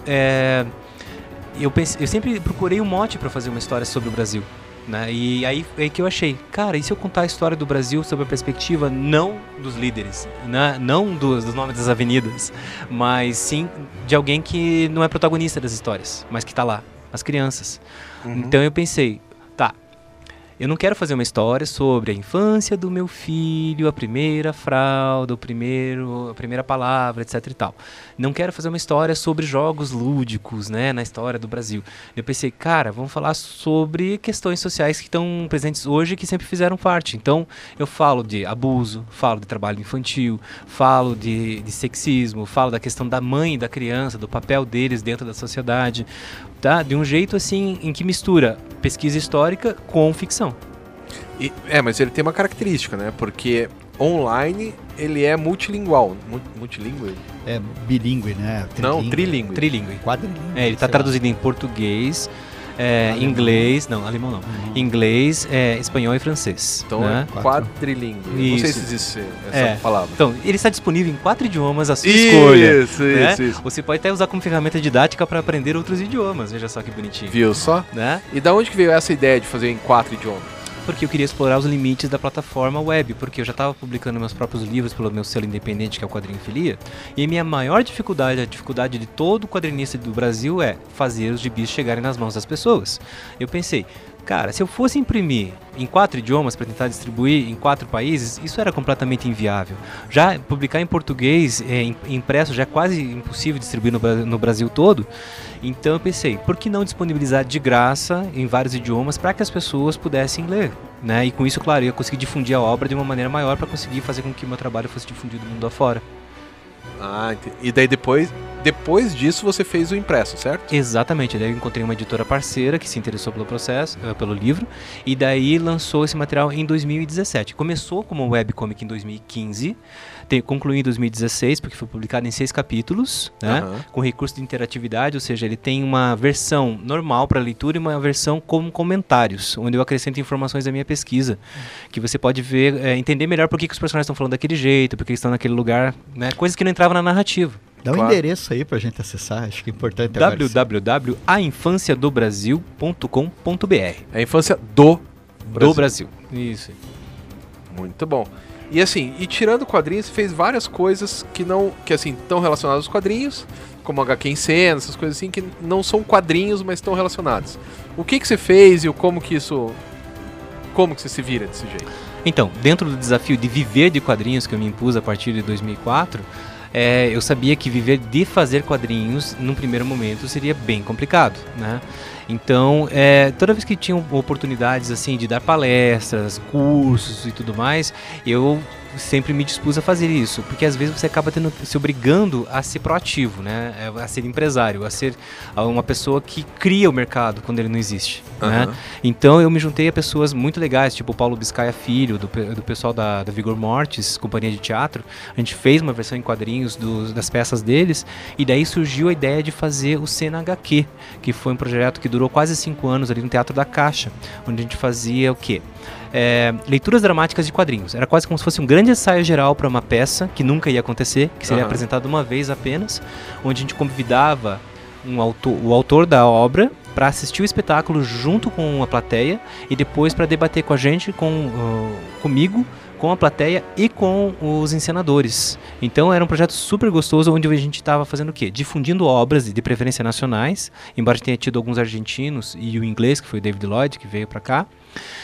eu sempre procurei um mote para fazer uma história sobre o Brasil, né? E aí é que eu achei, cara, e se eu contar a história do Brasil sob a perspectiva não dos líderes, né? Não dos nomes das avenidas, mas sim de alguém que não é protagonista das histórias, mas que tá lá, as crianças. Então eu pensei, eu não quero fazer uma história sobre a infância do meu filho, a primeira fralda, a primeira palavra, etc e tal. Não quero fazer uma história sobre jogos lúdicos, né, na história do Brasil. Eu pensei, cara, vamos falar sobre questões sociais que estão presentes hoje e que sempre fizeram parte. Então, eu falo de abuso, falo de trabalho infantil, falo de sexismo, falo da questão da mãe e da criança, do papel deles dentro da sociedade, tá? De um jeito assim em que mistura pesquisa histórica com ficção. Mas ele tem uma característica, né? Porque online ele é multilingual. Multilingüe? É bilíngue, né? Não, trilingue. Trilingue. Quadrilíngue. Ele está traduzido em português, inglês, não, alemão não. Inglês, espanhol e francês. Então né? é quadrilingue. Não sei se existe essa palavra. Então, ele está disponível em 4 idiomas à sua escolha. Isso. Você pode até usar como ferramenta didática para aprender outros idiomas. Veja só que bonitinho. Viu só? Né? E da onde que veio essa ideia de fazer em 4 idiomas? Porque eu queria explorar os limites da plataforma web, porque eu já estava publicando meus próprios livros pelo meu selo independente, que é o Quadrinho Filia, e a minha maior dificuldade, a dificuldade de todo quadrinista do Brasil é fazer os gibis chegarem nas mãos das pessoas. Eu pensei, cara, se eu fosse imprimir em 4 idiomas para tentar distribuir em 4 países, isso era completamente inviável. Já publicar em português, impresso, já é quase impossível distribuir no Brasil todo. Então eu pensei, por que não disponibilizar de graça em vários idiomas para que as pessoas pudessem ler? Né? E com isso, claro, eu ia conseguir difundir a obra de uma maneira maior para conseguir fazer com que o meu trabalho fosse difundido mundo afora. E daí depois disso você fez o impresso, certo? Exatamente, daí eu encontrei uma editora parceira que se interessou pelo processo, pelo livro, e daí lançou esse material em 2017. Começou como webcomic em 2015, concluiu em 2016, porque foi publicado em 6 capítulos, né, com recurso de interatividade, ou seja, ele tem uma versão normal para leitura e uma versão com comentários, onde eu acrescento informações da minha pesquisa, que você pode ver, entender melhor por que os personagens estão falando daquele jeito, por que estão naquele lugar, né, coisas que não entravam na narrativa. Dá um endereço aí pra gente acessar, acho que é importante agora. www.ainfanciadobrasil.com.br. A infância do Brasil. Isso. Muito bom. E assim, tirando quadrinhos, você fez várias coisas que assim, estão relacionadas aos quadrinhos, como HQ em cena, essas coisas assim, que não são quadrinhos, mas estão relacionadas. O que você fez e como que você se vira desse jeito? Então, dentro do desafio de viver de quadrinhos que eu me impus a partir de 2004, eu sabia que viver de fazer quadrinhos, num primeiro momento, seria bem complicado, né? Então, toda vez que tinha oportunidades assim de dar palestras, cursos e tudo mais, eu sempre me dispus a fazer isso, porque às vezes você acaba se obrigando a ser proativo, né? A ser empresário, a ser uma pessoa que cria o mercado quando ele não existe, né? Então eu me juntei a pessoas muito legais, tipo o Paulo Biscaia Filho, do pessoal da Vigor Mortis, companhia de teatro. A gente fez uma versão em quadrinhos das peças deles, e daí surgiu a ideia de fazer o Cena HQ, que foi um projeto que durou quase 5 anos ali no Teatro da Caixa, onde a gente fazia o quê? Leituras dramáticas de quadrinhos. Era quase como se fosse um grande ensaio geral para uma peça que nunca ia acontecer, que seria apresentada uma vez apenas, onde a gente convidava o autor da obra para assistir o espetáculo junto com a plateia e depois para debater com a gente, comigo, com a plateia e com os encenadores. Então era um projeto super gostoso, onde a gente estava fazendo o quê? Difundindo obras de preferência nacionais, embora tenha tido alguns argentinos e o inglês, que foi o David Lloyd, que veio para cá.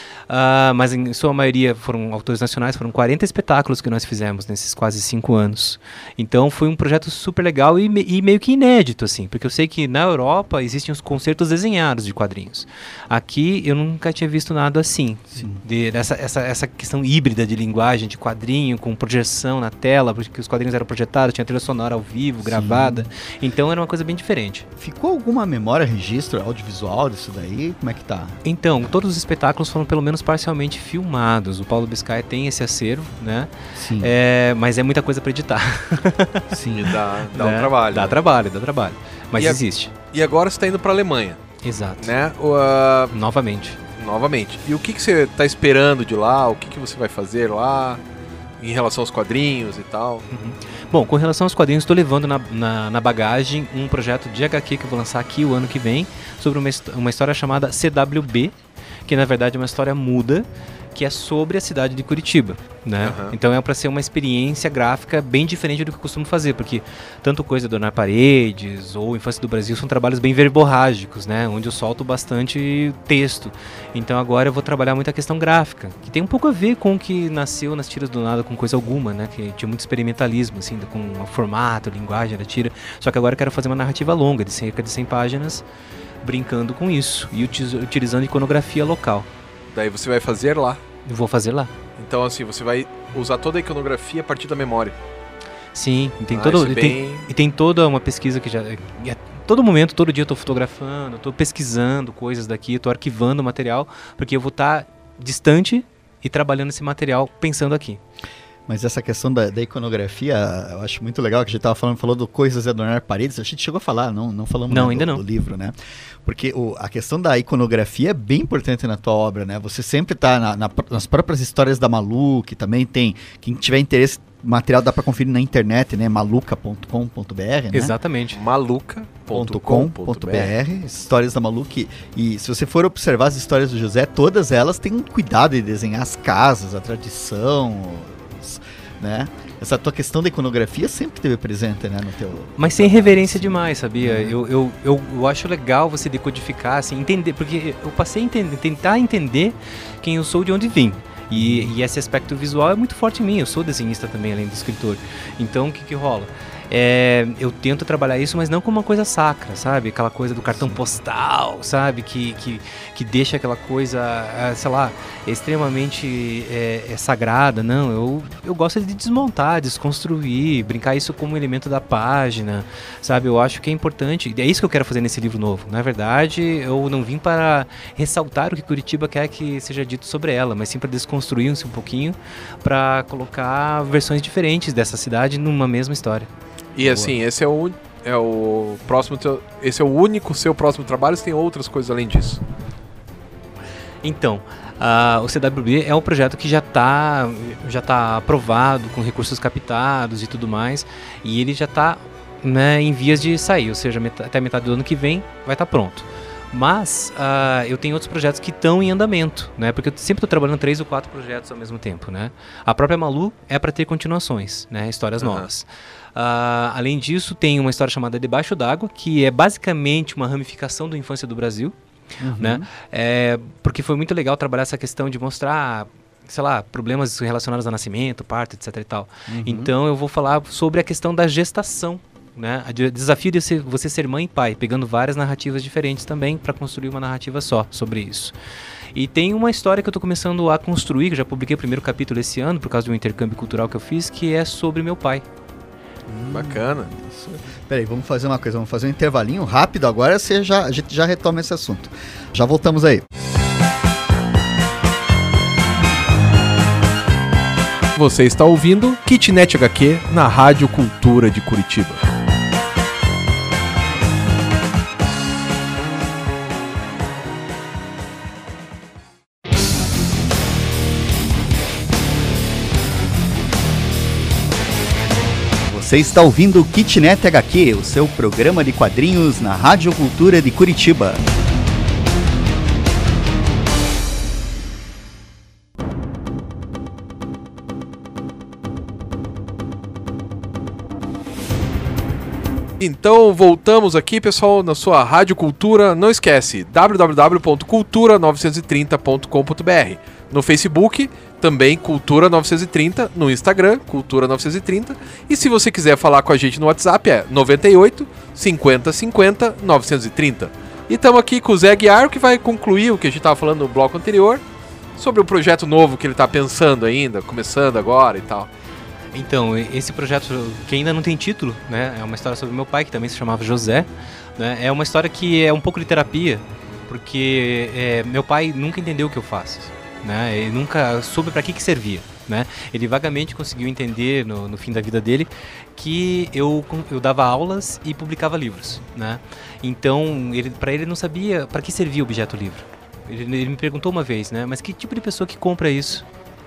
Mas em sua maioria foram autores nacionais, foram 40 espetáculos que nós fizemos nesses quase 5 anos. Então foi um projeto super legal e meio que inédito, assim, porque eu sei que na Europa existem os concertos desenhados de quadrinhos. Aqui eu nunca tinha visto nada assim, essa questão híbrida de linguagem, de quadrinho, com projeção na tela, porque os quadrinhos eram projetados, tinha trilha sonora ao vivo, gravada. Então era uma coisa bem diferente. Ficou alguma memória, registro audiovisual disso daí? Como é que tá? Então, todos os espetáculos foram pelo menos parcialmente filmados. O Paulo Biscaia tem esse acervo, né? Sim. Mas é muita coisa para editar. Sim, dá um trabalho. Dá trabalho. Mas existe. E agora você está indo para a Alemanha. Exato. Né? Novamente. E o que você está esperando de lá? O que você vai fazer lá? Em relação aos quadrinhos e tal? Bom, com relação aos quadrinhos, estou levando na bagagem um projeto de HQ que eu vou lançar aqui o ano que vem, sobre uma história chamada CWB, que na verdade é uma história muda, que é sobre a cidade de Curitiba, né? Então é para ser uma experiência gráfica bem diferente do que eu costumo fazer, porque tanto Coisa do Leonardo Paredes ou Infância do Brasil são trabalhos bem verborrágicos, né? Onde eu solto bastante texto. Então agora eu vou trabalhar muito a questão gráfica, que tem um pouco a ver com o que nasceu nas tiras do nada com Coisa Alguma, né? Que tinha muito experimentalismo, assim, com o formato, a linguagem da tira. Só que agora eu quero fazer uma narrativa longa, de cerca de 100 páginas, brincando com isso e utilizando iconografia local. Daí você vai fazer lá. Vou fazer lá. Então, assim, você vai usar toda a iconografia a partir da memória. Sim, e tem toda uma pesquisa que já... Todo momento, todo dia eu estou fotografando, estou pesquisando coisas daqui, estou arquivando o material, porque eu vou estar distante e trabalhando esse material pensando aqui. Mas essa questão da iconografia, eu acho muito legal, que a gente falou do Coisas de Leonardo Paredes, a gente chegou a falar, não falamos do livro, né? Porque a questão da iconografia é bem importante na tua obra, né? Você sempre está nas próprias histórias da Malu, que também tem, quem tiver interesse, material dá para conferir na internet, né? maluca.com.br, né? Exatamente. maluca.com.br, histórias da Malu, e se você for observar as histórias do José, todas elas têm cuidado de desenhar as casas, a tradição, né? Essa tua questão da iconografia sempre esteve presente, né, no teu... Mas sem reverência demais, sabia? Eu acho legal você decodificar, assim, entender, porque eu passei a tentar entender quem eu sou, de onde vim. E esse aspecto visual é muito forte em mim. Eu sou desenhista também, além de escritor. Então, o que rola? Eu tento trabalhar isso, mas não como uma coisa sacra, sabe? Aquela coisa do cartão postal, sabe? Que deixa aquela coisa, sei lá, extremamente sagrada. Não, eu gosto de desmontar, desconstruir, brincar isso como elemento da página, sabe? Eu acho que é importante, é isso que eu quero fazer nesse livro novo. Na verdade, eu não vim para ressaltar o que Curitiba quer que seja dito sobre ela, mas sim para desconstruir-se um pouquinho, para colocar versões diferentes dessa cidade numa mesma história. E assim, esse é o próximo esse é o único seu próximo trabalho, ou você tem outras coisas além disso? Então, o CWB é um projeto que já tá aprovado, com recursos captados e tudo mais, e ele já está, né, em vias de sair, ou seja, até metade do ano que vem vai estar pronto. Mas eu tenho outros projetos que estão em andamento, né? Porque eu sempre estou trabalhando 3 ou 4 projetos ao mesmo tempo, né? A própria Malu é para ter continuações, né? Histórias novas. Além disso, tem uma história chamada Debaixo d'Água, que é basicamente uma ramificação do Infância do Brasil, né? Porque foi muito legal trabalhar essa questão de mostrar, sei lá, problemas relacionados ao nascimento, parto, etc e tal. Então eu vou falar sobre a questão da gestação, né? O desafio de você ser mãe e pai, pegando várias narrativas diferentes também para construir uma narrativa só sobre isso. E tem uma história que eu estou começando a construir, que eu já publiquei o primeiro capítulo esse ano, por causa de um intercâmbio cultural que eu fiz, que é sobre meu pai. Bacana. Peraí, vamos fazer uma coisa, vamos fazer um intervalinho rápido agora, a gente já retoma esse assunto. Já voltamos aí. Você está ouvindo Kitnet HQ na Rádio Cultura de Curitiba. Você está ouvindo o Kitnet HQ, o seu programa de quadrinhos na Rádio Cultura de Curitiba. Então voltamos aqui, pessoal, na sua Rádio Cultura. Não esquece, www.cultura930.com.br. No Facebook, também Cultura 930. No Instagram, Cultura 930. E se você quiser falar com a gente no WhatsApp, é 98 50 50 930. E estamos aqui com o Zé Guiar, que vai concluir o que a gente estava falando no bloco anterior, sobre o projeto novo que ele está pensando ainda, começando agora e tal. Então, esse projeto que ainda não tem título, né? É uma história sobre meu pai, que também se chamava José, né? É uma história que é um pouco de terapia, porque meu pai nunca entendeu o que eu faço, né? Ele nunca soube para que servia, né? Ele vagamente conseguiu entender no fim da vida dele que eu dava aulas e publicava livros, né? Então, para ele não sabia para que servia o objeto livro. Ele me perguntou uma vez, né? Mas que tipo de pessoa que compra isso?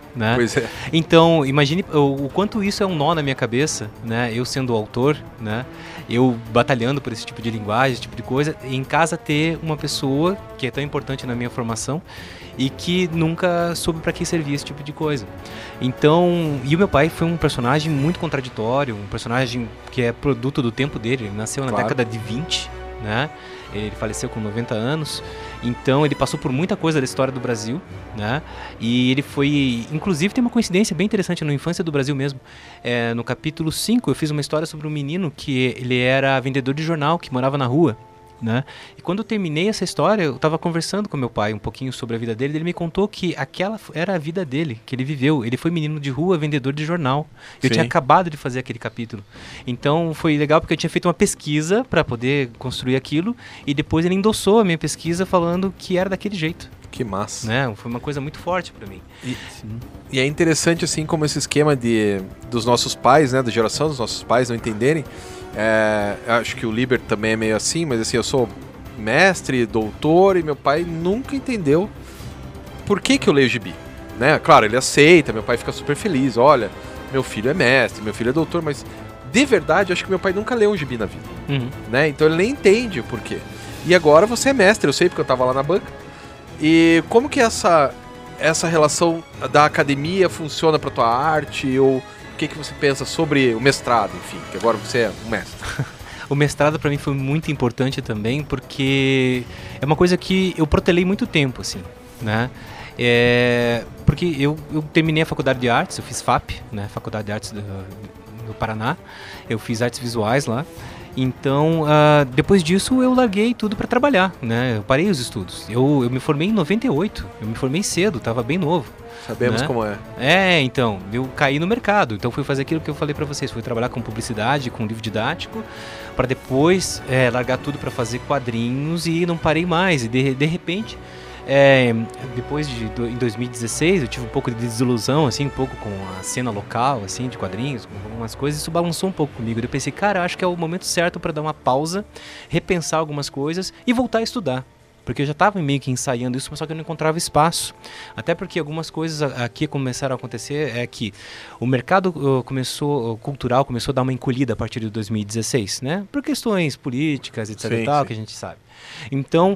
né? Pois é. Então, imagine o quanto isso é um nó na minha cabeça, né? Eu sendo autor, né? Eu batalhando por esse tipo de linguagem, esse tipo de coisa, e em casa ter uma pessoa que é tão importante na minha formação e que nunca soube para que servia esse tipo de coisa. Então, e o meu pai foi um personagem muito contraditório, um personagem que é produto do tempo dele. Ele nasceu na década de 20, né? Ele faleceu com 90 anos, então ele passou por muita coisa da história do Brasil, né? E ele foi, inclusive tem uma coincidência bem interessante no Infância do Brasil mesmo. No capítulo 5 eu fiz uma história sobre um menino que ele era vendedor de jornal, que morava na rua, né? E quando eu terminei essa história, eu estava conversando com meu pai um pouquinho sobre a vida dele. Ele me contou que aquela era a vida dele, que ele viveu. Ele foi menino de rua, vendedor de jornal. Eu tinha acabado de fazer aquele capítulo. Então foi legal porque eu tinha feito uma pesquisa para poder construir aquilo, e depois ele endossou a minha pesquisa falando que era daquele jeito. Que massa. Né? Foi uma coisa muito forte para mim. E é interessante assim como esse esquema dos nossos pais, né, da geração dos nossos pais não entenderem. Acho que o Liber também é meio assim, mas assim, eu sou mestre, doutor, e meu pai nunca entendeu por que eu leio gibi, né? Claro, ele aceita, meu pai fica super feliz, olha, meu filho é mestre, meu filho é doutor, mas de verdade, acho que meu pai nunca leu um gibi na vida, né? Então ele nem entende o porquê. E agora você é mestre, eu sei porque eu tava lá na banca. E como que essa relação da academia funciona pra tua arte, ou o que você pensa sobre o mestrado, enfim, que agora você é um mestre? O mestrado para mim foi muito importante também, porque é uma coisa que eu protelei muito tempo, assim, né? Porque eu terminei a faculdade de artes, eu fiz FAP, né? Faculdade de Artes do Paraná, eu fiz artes visuais lá. Então, depois disso eu larguei tudo para trabalhar, né? Eu parei os estudos. Eu me formei em 98, eu me formei cedo, estava bem novo. Sabemos, né? Como é. Então, eu caí no mercado. Então fui fazer aquilo que eu falei para vocês, fui trabalhar com publicidade, com livro didático, para depois largar tudo para fazer quadrinhos, e não parei mais. E de repente, depois em 2016, eu tive um pouco de desilusão, assim, um pouco com a cena local, assim, de quadrinhos, com algumas coisas. Isso balançou um pouco comigo. Eu pensei, cara, acho que é o momento certo para dar uma pausa, repensar algumas coisas e voltar a estudar. Porque eu já estava meio que ensaiando isso, mas só que eu não encontrava espaço. Até porque algumas coisas aqui começaram a acontecer, que o mercado cultural começou a dar uma encolhida a partir de 2016, né? Por questões políticas, etc. e tal, que a gente sabe. Então,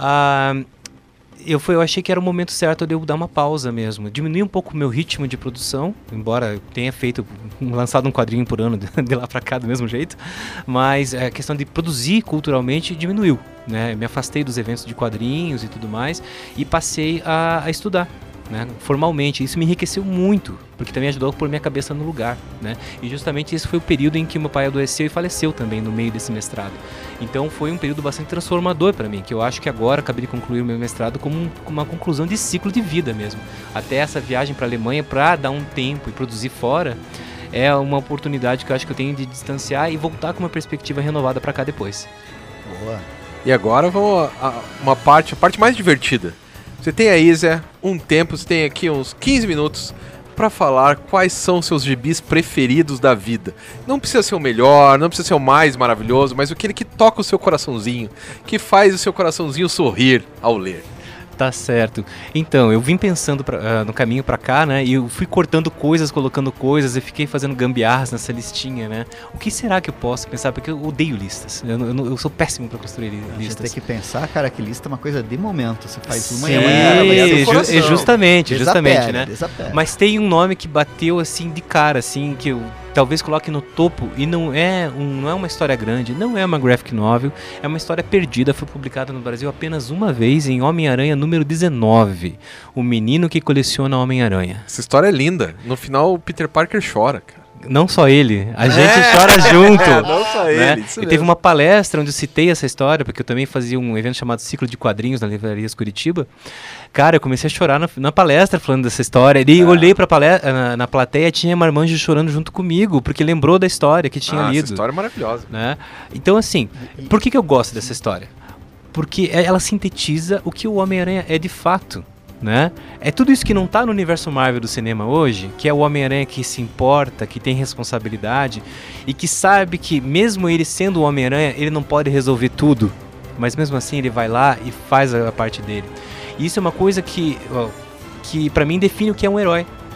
eu achei que era o momento certo de eu dar uma pausa mesmo, diminuir um pouco o meu ritmo de produção, embora eu tenha lançado um quadrinho por ano de lá para cá do mesmo jeito, mas a questão de produzir culturalmente diminuiu, né? Me afastei dos eventos de quadrinhos e tudo mais e passei a estudar, né? Formalmente. Isso me enriqueceu muito, porque também ajudou a pôr minha cabeça no lugar, né? E justamente esse foi o período em que meu pai adoeceu e faleceu também no meio desse mestrado. Então foi um período bastante transformador para mim, que eu acho que agora acabei de concluir o meu mestrado como uma conclusão de ciclo de vida mesmo. Até essa viagem para a Alemanha, para dar um tempo e produzir fora, é uma oportunidade que eu acho que eu tenho de distanciar e voltar com uma perspectiva renovada para cá depois. Boa. E agora vamos a parte mais divertida. Você tem aí, Zé, um tempo, você tem aqui uns 15 minutos para falar quais são seus gibis preferidos da vida. Não precisa ser o melhor, não precisa ser o mais maravilhoso, mas aquele que toca o seu coraçãozinho, que faz o seu coraçãozinho sorrir ao ler. Tá certo. Então, eu vim pensando no caminho pra cá, né? E eu fui cortando coisas, colocando coisas, e fiquei fazendo gambiarras nessa listinha, né? O que será que eu posso pensar? Porque eu odeio listas. Eu sou péssimo pra construir listas. Você tem que pensar, cara, que lista é uma coisa de momento. Você faz uma e amanhã justamente, né? Desapega. Mas tem um nome que bateu assim de cara, assim, que eu talvez coloque no topo, e não é uma história grande, não é uma graphic novel, é uma história perdida, foi publicada no Brasil apenas uma vez, em Homem-Aranha número 19, o menino que coleciona Homem-Aranha. Essa história é linda, no final o Peter Parker chora, cara. Não só ele, a gente chora junto. Não só ele, isso mesmo. Teve uma palestra onde eu citei essa história, porque eu também fazia um evento chamado Ciclo de Quadrinhos na Livrarias Curitiba. Cara, eu comecei a chorar na palestra falando dessa história. E olhei na plateia, tinha marmanjo chorando junto comigo, porque lembrou da história que tinha lido. Essa história é maravilhosa. Né? Então, assim, por que eu gosto dessa história? Porque ela sintetiza o que o Homem-Aranha é de fato. Né? É tudo isso que não está no universo Marvel do cinema hoje, que é o Homem-Aranha que se importa, que tem responsabilidade e que sabe que mesmo ele sendo o Homem-Aranha, ele não pode resolver tudo, mas mesmo assim ele vai lá e faz a parte dele. E isso é uma coisa que para mim define o que é um herói,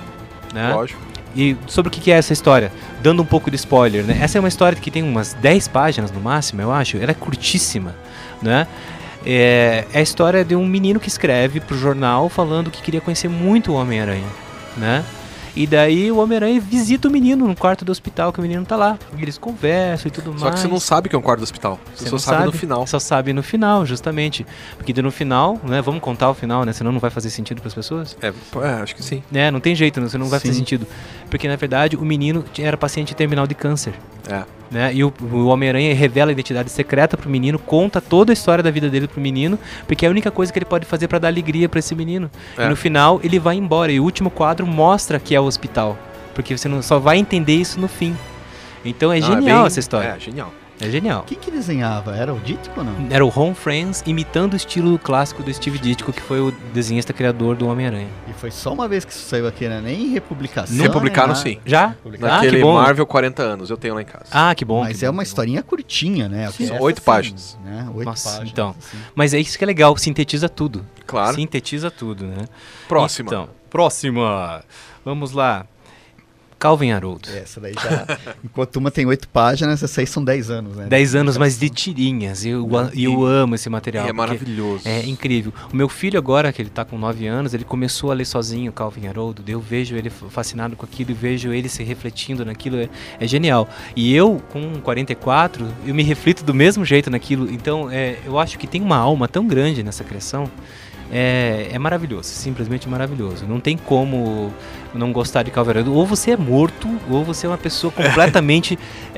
né? Lógico. E sobre o que é essa história? Dando um pouco de spoiler, né? Essa é uma história que tem umas 10 páginas no máximo, eu acho. Ela é curtíssima, né? É a história de um menino que escreve pro jornal falando que queria conhecer muito o Homem-Aranha, né? E daí o Homem-Aranha visita o menino no quarto do hospital, que o menino tá lá. E eles conversam e tudo mais. Só que você não sabe que é um quarto do hospital. Você só sabe no final. Só sabe no final, justamente. Porque no final, né? Vamos contar o final, né? Senão não vai fazer sentido pras pessoas. Acho que sim. Né? Não tem jeito, senão não vai fazer Sim. sentido. Porque na verdade o menino era paciente terminal de câncer. É. Né? E o Homem-Aranha revela a identidade secreta pro menino, conta toda a história da vida dele pro menino, porque é a única coisa que ele pode fazer pra dar alegria pra esse menino. É. E no final ele vai embora, e o último quadro mostra que é o hospital, porque você só vai entender isso no fim. Então é genial essa história. É, genial. É genial. Quem que desenhava? Era o Ditko ou não? Era o Ron Frenz imitando o estilo clássico do Steve Ditko, que foi o desenhista criador do Homem-Aranha. E foi só uma vez que isso saiu aqui, né? Nem em republicação. Não publicaram, nem nada. sim. Já? Publicaram. Ah, que Naquele bom. Marvel 40 anos, eu tenho lá em casa. Ah, que bom. Mas que é bom, uma que bom. historinha curtinha, né? Sim, Essa, 8 páginas. Né? 8 Nossa, páginas. então. assim. Mas é isso que é legal, sintetiza tudo. Claro. Sintetiza tudo, né? Próxima. Então, próxima. Vamos lá. Calvin Haroldo. Essa daí já. Enquanto uma tem 8 páginas, essa aí são 10 anos, né? 10 anos, mas de tirinhas. Eu amo esse material. E é porque maravilhoso. É incrível. O meu filho agora, que ele tá com 9 anos, ele começou a ler sozinho Calvin Haroldo. Eu vejo ele fascinado com aquilo e vejo ele se refletindo naquilo. É genial. E eu, com 44, eu me reflito do mesmo jeito naquilo. Então, eu acho que tem uma alma tão grande nessa criação. É maravilhoso, simplesmente maravilhoso. Não tem como não gostar de Calvin Haroldo. Ou você é morto, ou você é uma pessoa completamente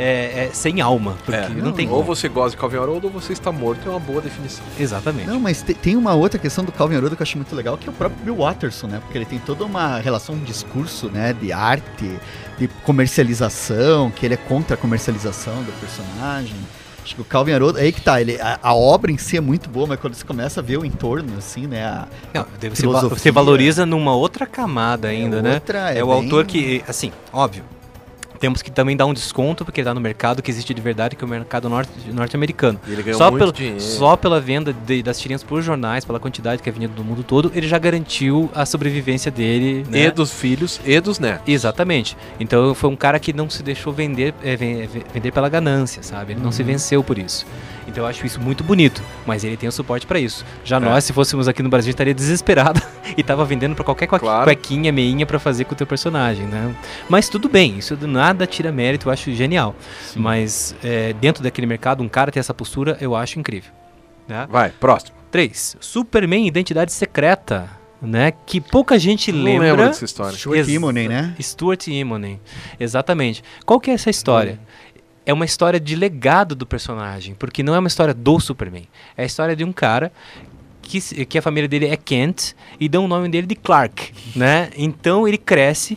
sem alma. Porque não tem Ou como. você gosta de Calvin Haroldo ou você está morto, é uma boa definição. Exatamente. Não, mas tem uma outra questão do Calvin Haroldo que eu acho muito legal, que é o próprio Bill Watterson, né? Porque ele tem toda uma relação, um discurso, né? De arte, de comercialização, que ele é contra a comercialização do personagem. Acho que o Calvin Haroldo, aí que tá, a obra em si é muito boa, mas quando você começa a ver o entorno, assim, né? Não, filosofia. você valoriza numa outra camada ainda, né? outra, É o bem- autor que, assim, óbvio, temos que também dar um desconto, porque ele tá no mercado que existe de verdade, que é o mercado norte-americano. E ele ganhou Só, muito dinheiro. só pela venda das tirinhas por jornais, pela quantidade que é vendida do mundo todo, ele já garantiu a sobrevivência dele, né? E dos filhos e dos netos. Exatamente. Então foi um cara que não se deixou vender pela ganância, sabe? Ele não se venceu por isso. Então eu acho isso muito bonito, mas ele tem o suporte pra isso. Já nós, se fôssemos aqui no Brasil, estaria desesperado e tava vendendo pra qualquer Claro. cuequinha, meinha pra fazer com o teu personagem, né? Mas tudo bem, isso do nada tira mérito, eu acho genial. Mas dentro daquele mercado, um cara ter essa postura, eu acho incrível. Né? Vai, próximo. 3. Superman, Identidade Secreta, né? Que pouca gente Não lembra. lembro dessa história. Stuart Immonen, né? Stuart Immonen, exatamente. Qual que é essa história? É uma história de legado do personagem, porque não é uma história do Superman. É a história de um cara que a família dele é Kent e dão o nome dele de Clark, né? Então ele cresce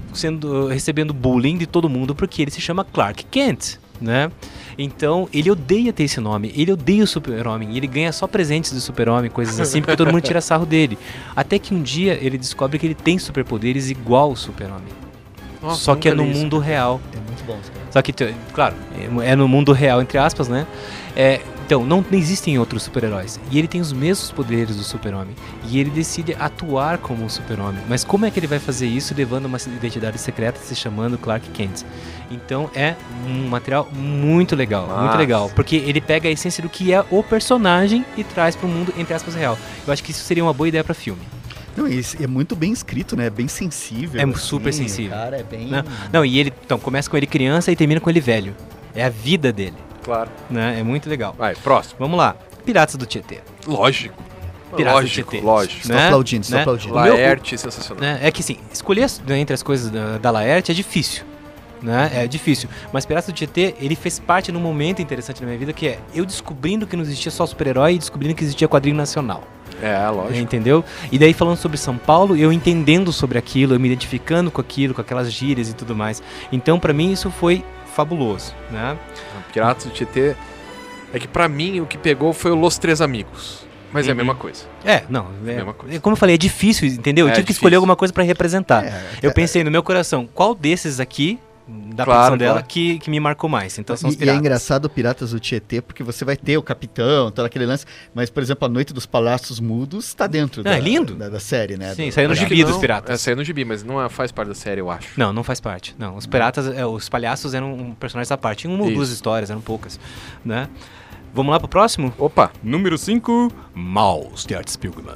recebendo bullying de todo mundo porque ele se chama Clark Kent, né? Então ele odeia ter esse nome, ele odeia o Super-Homem, ele ganha só presentes do Super-Homem, coisas assim, porque todo mundo tira sarro dele. Até que um dia ele descobre que ele tem superpoderes igual o Super-Homem. Nossa, Só que é nunca no li isso. mundo real. É muito bom, cara. Só que, claro, é no mundo real, entre aspas, né? Então, não existem outros super-heróis. E ele tem os mesmos poderes do Super-Homem. E ele decide atuar como um Super-Homem. Mas como é que ele vai fazer isso levando uma identidade secreta se chamando Clark Kent? Então, é um material muito legal. Muito Nossa. legal. Porque ele pega a essência do que é o personagem e traz para o mundo, entre aspas, real. Eu acho que isso seria uma boa ideia para filme. Não, é muito bem escrito, né? É bem sensível. É assim, super sensível. O cara é bem... Não, e ele então, começa com ele criança e termina com ele velho. É a vida dele. Claro. Né? É muito legal. Vai, próximo. Vamos lá. Piratas do Tietê. Lógico. Piratas do Lógico, Tietê. lógico. Estou Né? aplaudindo, estou Né? aplaudindo. O meu- Laerte, sensacional. Né? É que assim, escolher entre as coisas da Laerte é difícil. Né? É difícil. Mas Piratas do Tietê, ele fez parte num momento interessante na minha vida, que é eu descobrindo que não existia só super-herói e descobrindo que existia quadrinho nacional. É, lógico. Entendeu? E daí falando sobre São Paulo, eu entendendo sobre aquilo, eu me identificando com aquilo, com aquelas gírias e tudo mais. Então, pra mim, isso foi fabuloso, né? Piratas do Tietê. É que pra mim o que pegou foi o Los Três Amigos. Mas é a Uhum. mesma coisa. Mesma coisa. Como eu falei, é difícil, entendeu? Eu É tive que difícil. escolher alguma coisa pra representar. É, Eu pensei no meu coração, qual desses aqui da Claro, produção dela claro. que me marcou mais. Então são os E é piratas. engraçado o Piratas do Tietê, porque você vai ter o capitão, todo aquele lance, mas, por exemplo, a Noite dos Palácios Mudos está dentro É lindo. da série, né? Sim, do- saiu no da- gibi dos Não, piratas. Saiu no gibi, mas não faz parte da série, eu acho. Não faz parte. Não, os piratas, os palhaços eram um personagem à parte. Tinha uma ou duas Isso. histórias, eram poucas, né? Vamos lá pro próximo? Opa, Número 5, Maus, de Art Spiegelman.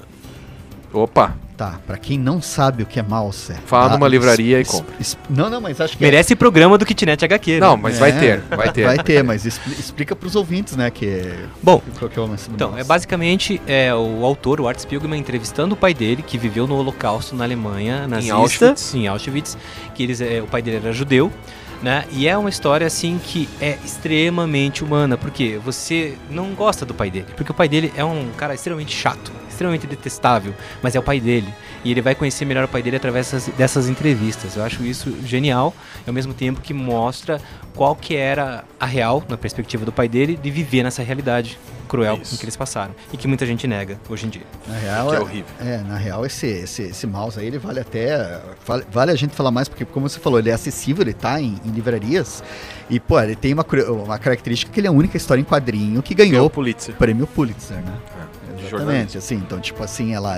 opa. Tá, pra quem não sabe o que é mouse, Fala numa livraria e es- compra. Não, mas acho que Merece programa do Kitnet HQ, Não, né? mas vai ter, vai ter. Vai ter, mas explica pros ouvintes, né, Bom, qual que é o lance do então, mouse. basicamente o autor, o Art Spiegelman, entrevistando o pai dele, que viveu no Holocausto na Alemanha nazista, em Auschwitz, que o pai dele era judeu, né? E é uma história assim que é extremamente humana, porque você não gosta do pai dele, porque o pai dele é um cara extremamente chato, extremamente detestável, mas é o pai dele. E ele vai conhecer melhor o pai dele através dessas entrevistas. Eu acho isso genial, ao mesmo tempo que mostra qual que era a real, na perspectiva do pai dele, de viver nessa realidade cruel Isso. em que eles passaram. E que muita gente nega hoje em dia. Na real, Que é horrível. Na real, esse mouse aí, ele vale até... Vale a gente falar mais, porque como você falou, ele é acessível, ele tá em livrarias. E, pô, ele tem uma característica que ele é a única história em quadrinho que ganhou Ganhou o o Pulitzer. prêmio Pulitzer, né? de Exatamente, jornalismo. assim, então, tipo assim, ela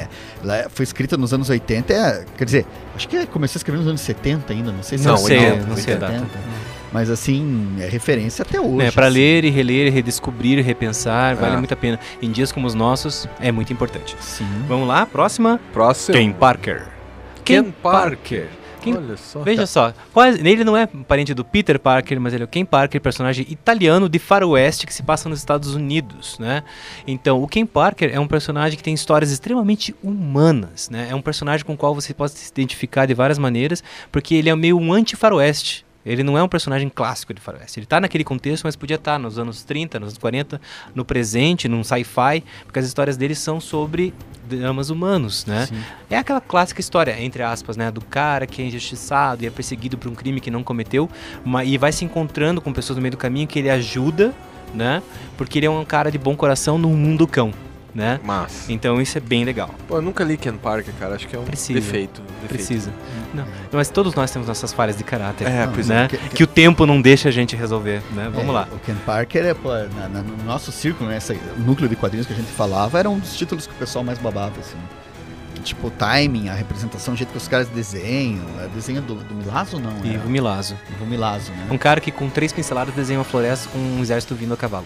foi escrita nos anos 80, quer dizer, acho que começou a escrever nos anos 70 ainda, não sei se Não é sei, 80, não sei a data. Mas assim, é referência até hoje. É, para assim. ler e reler, redescobrir e repensar, vale Ah. muito a pena. Em dias como os nossos, é muito importante. Sim. Vamos lá, próxima. Próximo. Ken Parker. Ken Parker. Quem- Olha só. Veja só, ele não é parente do Peter Parker, mas ele é o Ken Parker, personagem italiano de faroeste que se passa nos Estados Unidos, né? Então, o Ken Parker é um personagem que tem histórias extremamente humanas, né? É um personagem com o qual você pode se identificar de várias maneiras, porque ele é meio um anti-faroeste. Ele não é um personagem clássico de faroeste. Ele está naquele contexto, mas podia estar nos anos 30, nos anos 40, no presente, num sci-fi, porque as histórias dele são sobre dramas humanos, né? Sim. É aquela clássica história, entre aspas, né? Do cara que é injustiçado e é perseguido por um crime que não cometeu, e vai se encontrando com pessoas no meio do caminho que ele ajuda, né? Porque ele é um cara de bom coração num mundo cão, né? Mas. Então isso é bem legal. Pô, eu nunca li Ken Parker, cara. Acho que é um Precisa. defeito. Precisa. Não, mas todos nós temos nossas falhas de caráter, É, pois é. né? Que o tempo não deixa a gente resolver, né? Vamos lá. O Ken Parker, pô, no nosso círculo, né, o núcleo de quadrinhos que a gente falava, era um dos títulos que o pessoal mais babava, assim. Que, tipo, o timing, a representação, o jeito que os caras desenham. Desenho do Milazzo, não? E o Milazzo. Do Milazzo, né? Um cara que com 3 pinceladas desenha uma floresta com um exército vindo a cavalo.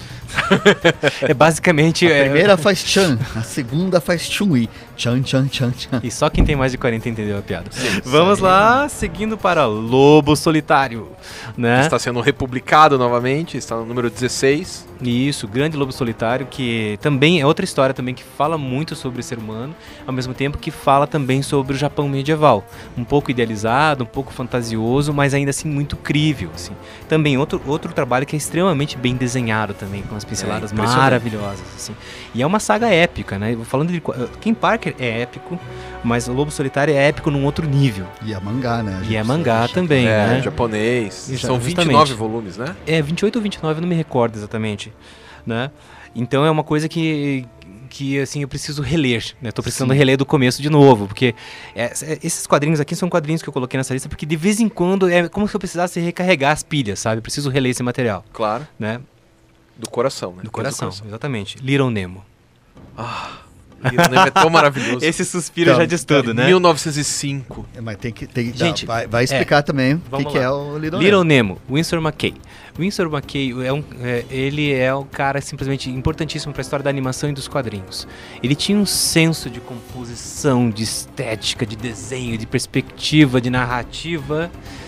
É basicamente... A primeira faz Chan, a segunda faz Chun-Yi. Chan, Chan, Chan, Chan. E só quem tem mais de 40 entendeu a piada. Sim, Vamos isso aí. lá, seguindo para Lobo Solitário, né? Está sendo republicado novamente, está no número 16. Isso, Grande Lobo Solitário, que também é outra história também que fala muito sobre o ser humano, ao mesmo tempo que fala também sobre o Japão medieval. Um pouco idealizado, um pouco fantasioso, mas ainda assim muito crível, assim. Também outro trabalho que é extremamente bem desenhado também, com as pinceladas impressionante. maravilhosas, assim. E é uma saga épica, né? Falando de Ken Parker é épico, mas o Lobo Solitário é épico num outro nível. E é mangá, né? E é mangá também, É, né? japonês. Exa- São justamente. 29 volumes, né? É 28 ou 29, eu não me recordo exatamente, né? Então é uma coisa que assim, eu preciso reler, né? Tô precisando Sim. reler do começo de novo, porque esses quadrinhos aqui são quadrinhos que eu coloquei nessa lista, porque de vez em quando é como se eu precisasse recarregar as pilhas, sabe? Eu preciso reler esse material, Claro. né? Do coração, né? Do coração, exatamente. Little Nemo. Little Nemo é tão maravilhoso. Esse suspiro Então, já diz tudo, né? 1905. Mas tem que Gente, vai explicar também o vamos que lá. é o Little Little Nemo. Nemo, Winsor McKay. Winsor McKay ele é um cara simplesmente importantíssimo para a história da animação e dos quadrinhos. Ele tinha um senso de composição, de estética, de desenho, de perspectiva, de narrativa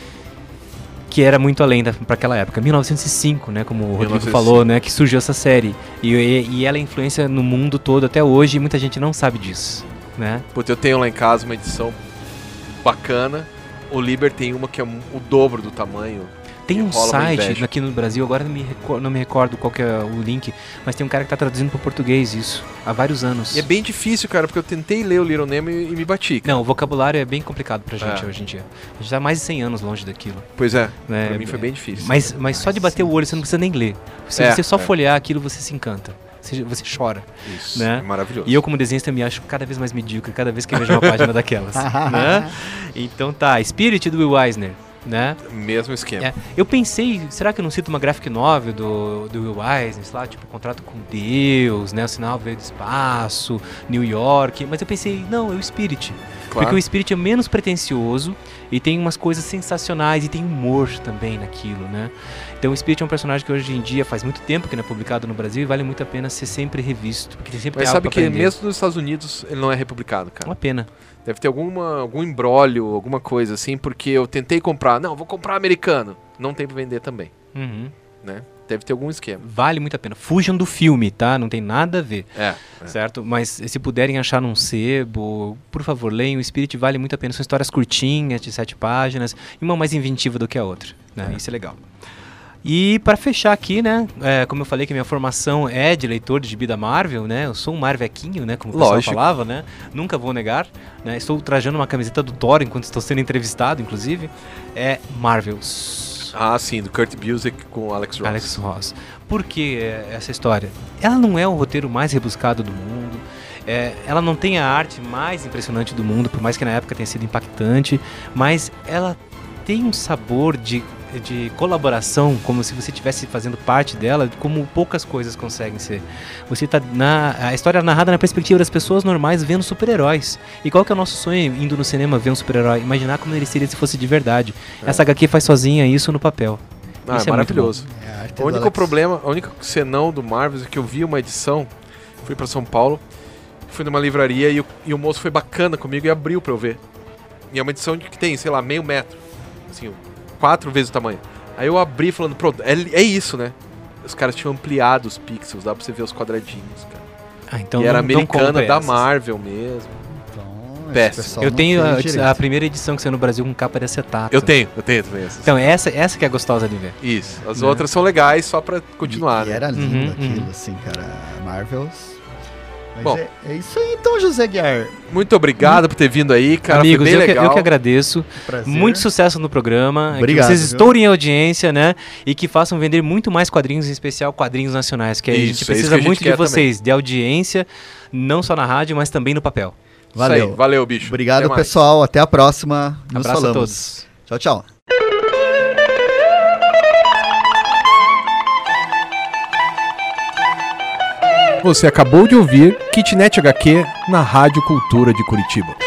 que era muito além para aquela época. 1905, né, como o Rodrigo 1905. falou, né, que surgiu essa série. E ela influencia no mundo todo até hoje e muita gente não sabe disso, né? Putz, eu tenho lá em casa uma edição bacana. O Liber tem uma que é o dobro do tamanho. Tem um Rola uma site inveja. aqui no Brasil, agora não me recordo qual que é o link, mas tem um cara que tá traduzindo para português isso, há vários anos. E é bem difícil, cara, porque eu tentei ler o Little Nemo e me bati. Cara. Não, o vocabulário é bem complicado pra gente É. hoje em dia. A gente tá mais de 100 anos longe daquilo. Pois é, Né? pra mim foi bem difícil. Mas só de bater o olho, você não precisa nem ler. Se É, você só é. folhear aquilo, você se encanta. Você chora. Isso, né? é maravilhoso. E eu, como desenhista, me acho cada vez mais medíocre, cada vez que eu vejo uma página daquelas. Né? Então tá, Spirit do Will Eisner. né? Mesmo esquema. Eu pensei, será que eu não cito uma graphic novel do Will Eisner, lá, tipo, Contrato com Deus, né? O Sinal Veio do Espaço, New York, mas eu pensei, não, é o Spirit. Claro. Porque o Spirit é menos pretensioso e tem umas coisas sensacionais e tem humor também naquilo, né? Então o Spirit é um personagem que hoje em dia faz muito tempo que não é publicado no Brasil e vale muito a pena ser sempre revisto, porque tem sempre Mas algo sabe pra que aprender. mesmo nos Estados Unidos ele não é republicado, cara. Uma pena. Deve ter algum imbróglio, alguma coisa assim, porque eu tentei comprar. Não, vou comprar americano. Não tem pra vender também, Uhum. né? Deve ter algum esquema. Vale muito a pena. Fujam do filme, tá? Não tem nada a ver. É. Certo? Mas se puderem achar num sebo, por favor, leiam. O Spirit vale muito a pena. São histórias curtinhas, de 7 páginas, e uma mais inventiva do que a outra, né? Isso é legal. E para fechar aqui, né, como eu falei que minha formação é de leitor de gibi da Marvel, né, eu sou um marvequinho, né, como o pessoal falava, né, nunca vou negar, né, estou trajando uma camiseta do Thor enquanto estou sendo entrevistado, inclusive, é Marvels. Ah, sim, do Kurt Busiek com Alex Ross. Alex Ross. Por que essa história? Ela não é o roteiro mais rebuscado do mundo, ela não tem a arte mais impressionante do mundo, por mais que na época tenha sido impactante, mas ela tem um sabor de colaboração, como se você estivesse fazendo parte dela, como poucas coisas conseguem ser. Você tá a história é narrada na perspectiva das pessoas normais vendo super-heróis. E qual que é o nosso sonho indo no cinema ver um super-herói? Imaginar como ele seria se fosse de verdade. Essa HQ faz sozinha isso no papel. Isso É maravilhoso. O único problema, a única senão do Marvel é que eu vi uma edição, fui pra São Paulo, fui numa livraria e o moço foi bacana comigo e abriu pra eu ver. E é uma edição que tem, sei lá, meio metro. Assim, 4 vezes o tamanho. Aí eu abri falando, pronto, é isso, né? Os caras tinham ampliado os pixels, dá pra você ver os quadradinhos, cara. Então e era não americana compre da essas. Marvel mesmo. Então, Péssimo. esse pessoal Eu não tenho fez a direito. primeira edição que saiu no Brasil com capa de acetato. Eu tenho também essas. Então essa que é gostosa de ver. Isso. As Né? outras são legais só pra continuar, E né? era lindo Uhum, aquilo, uhum. assim, cara. Marvels. Mas Bom. é isso aí então, José Guiar. Muito obrigado por ter vindo aí, cara. Amigos, foi bem legal. eu que agradeço. Prazer. Muito sucesso no programa. Obrigado, Que vocês viu? estourem a audiência, né? E que façam vender muito mais quadrinhos, em especial quadrinhos nacionais. Que a Isso, gente é precisa isso que a gente muito de quer vocês, de audiência, não só na rádio, mas também no papel. Valeu. Isso aí, valeu, bicho. Obrigado, Até mais. pessoal. Até a próxima. Nos Abraço a falamos. todos. Tchau, tchau. Você acabou de ouvir Kitnet HQ na Rádio Cultura de Curitiba.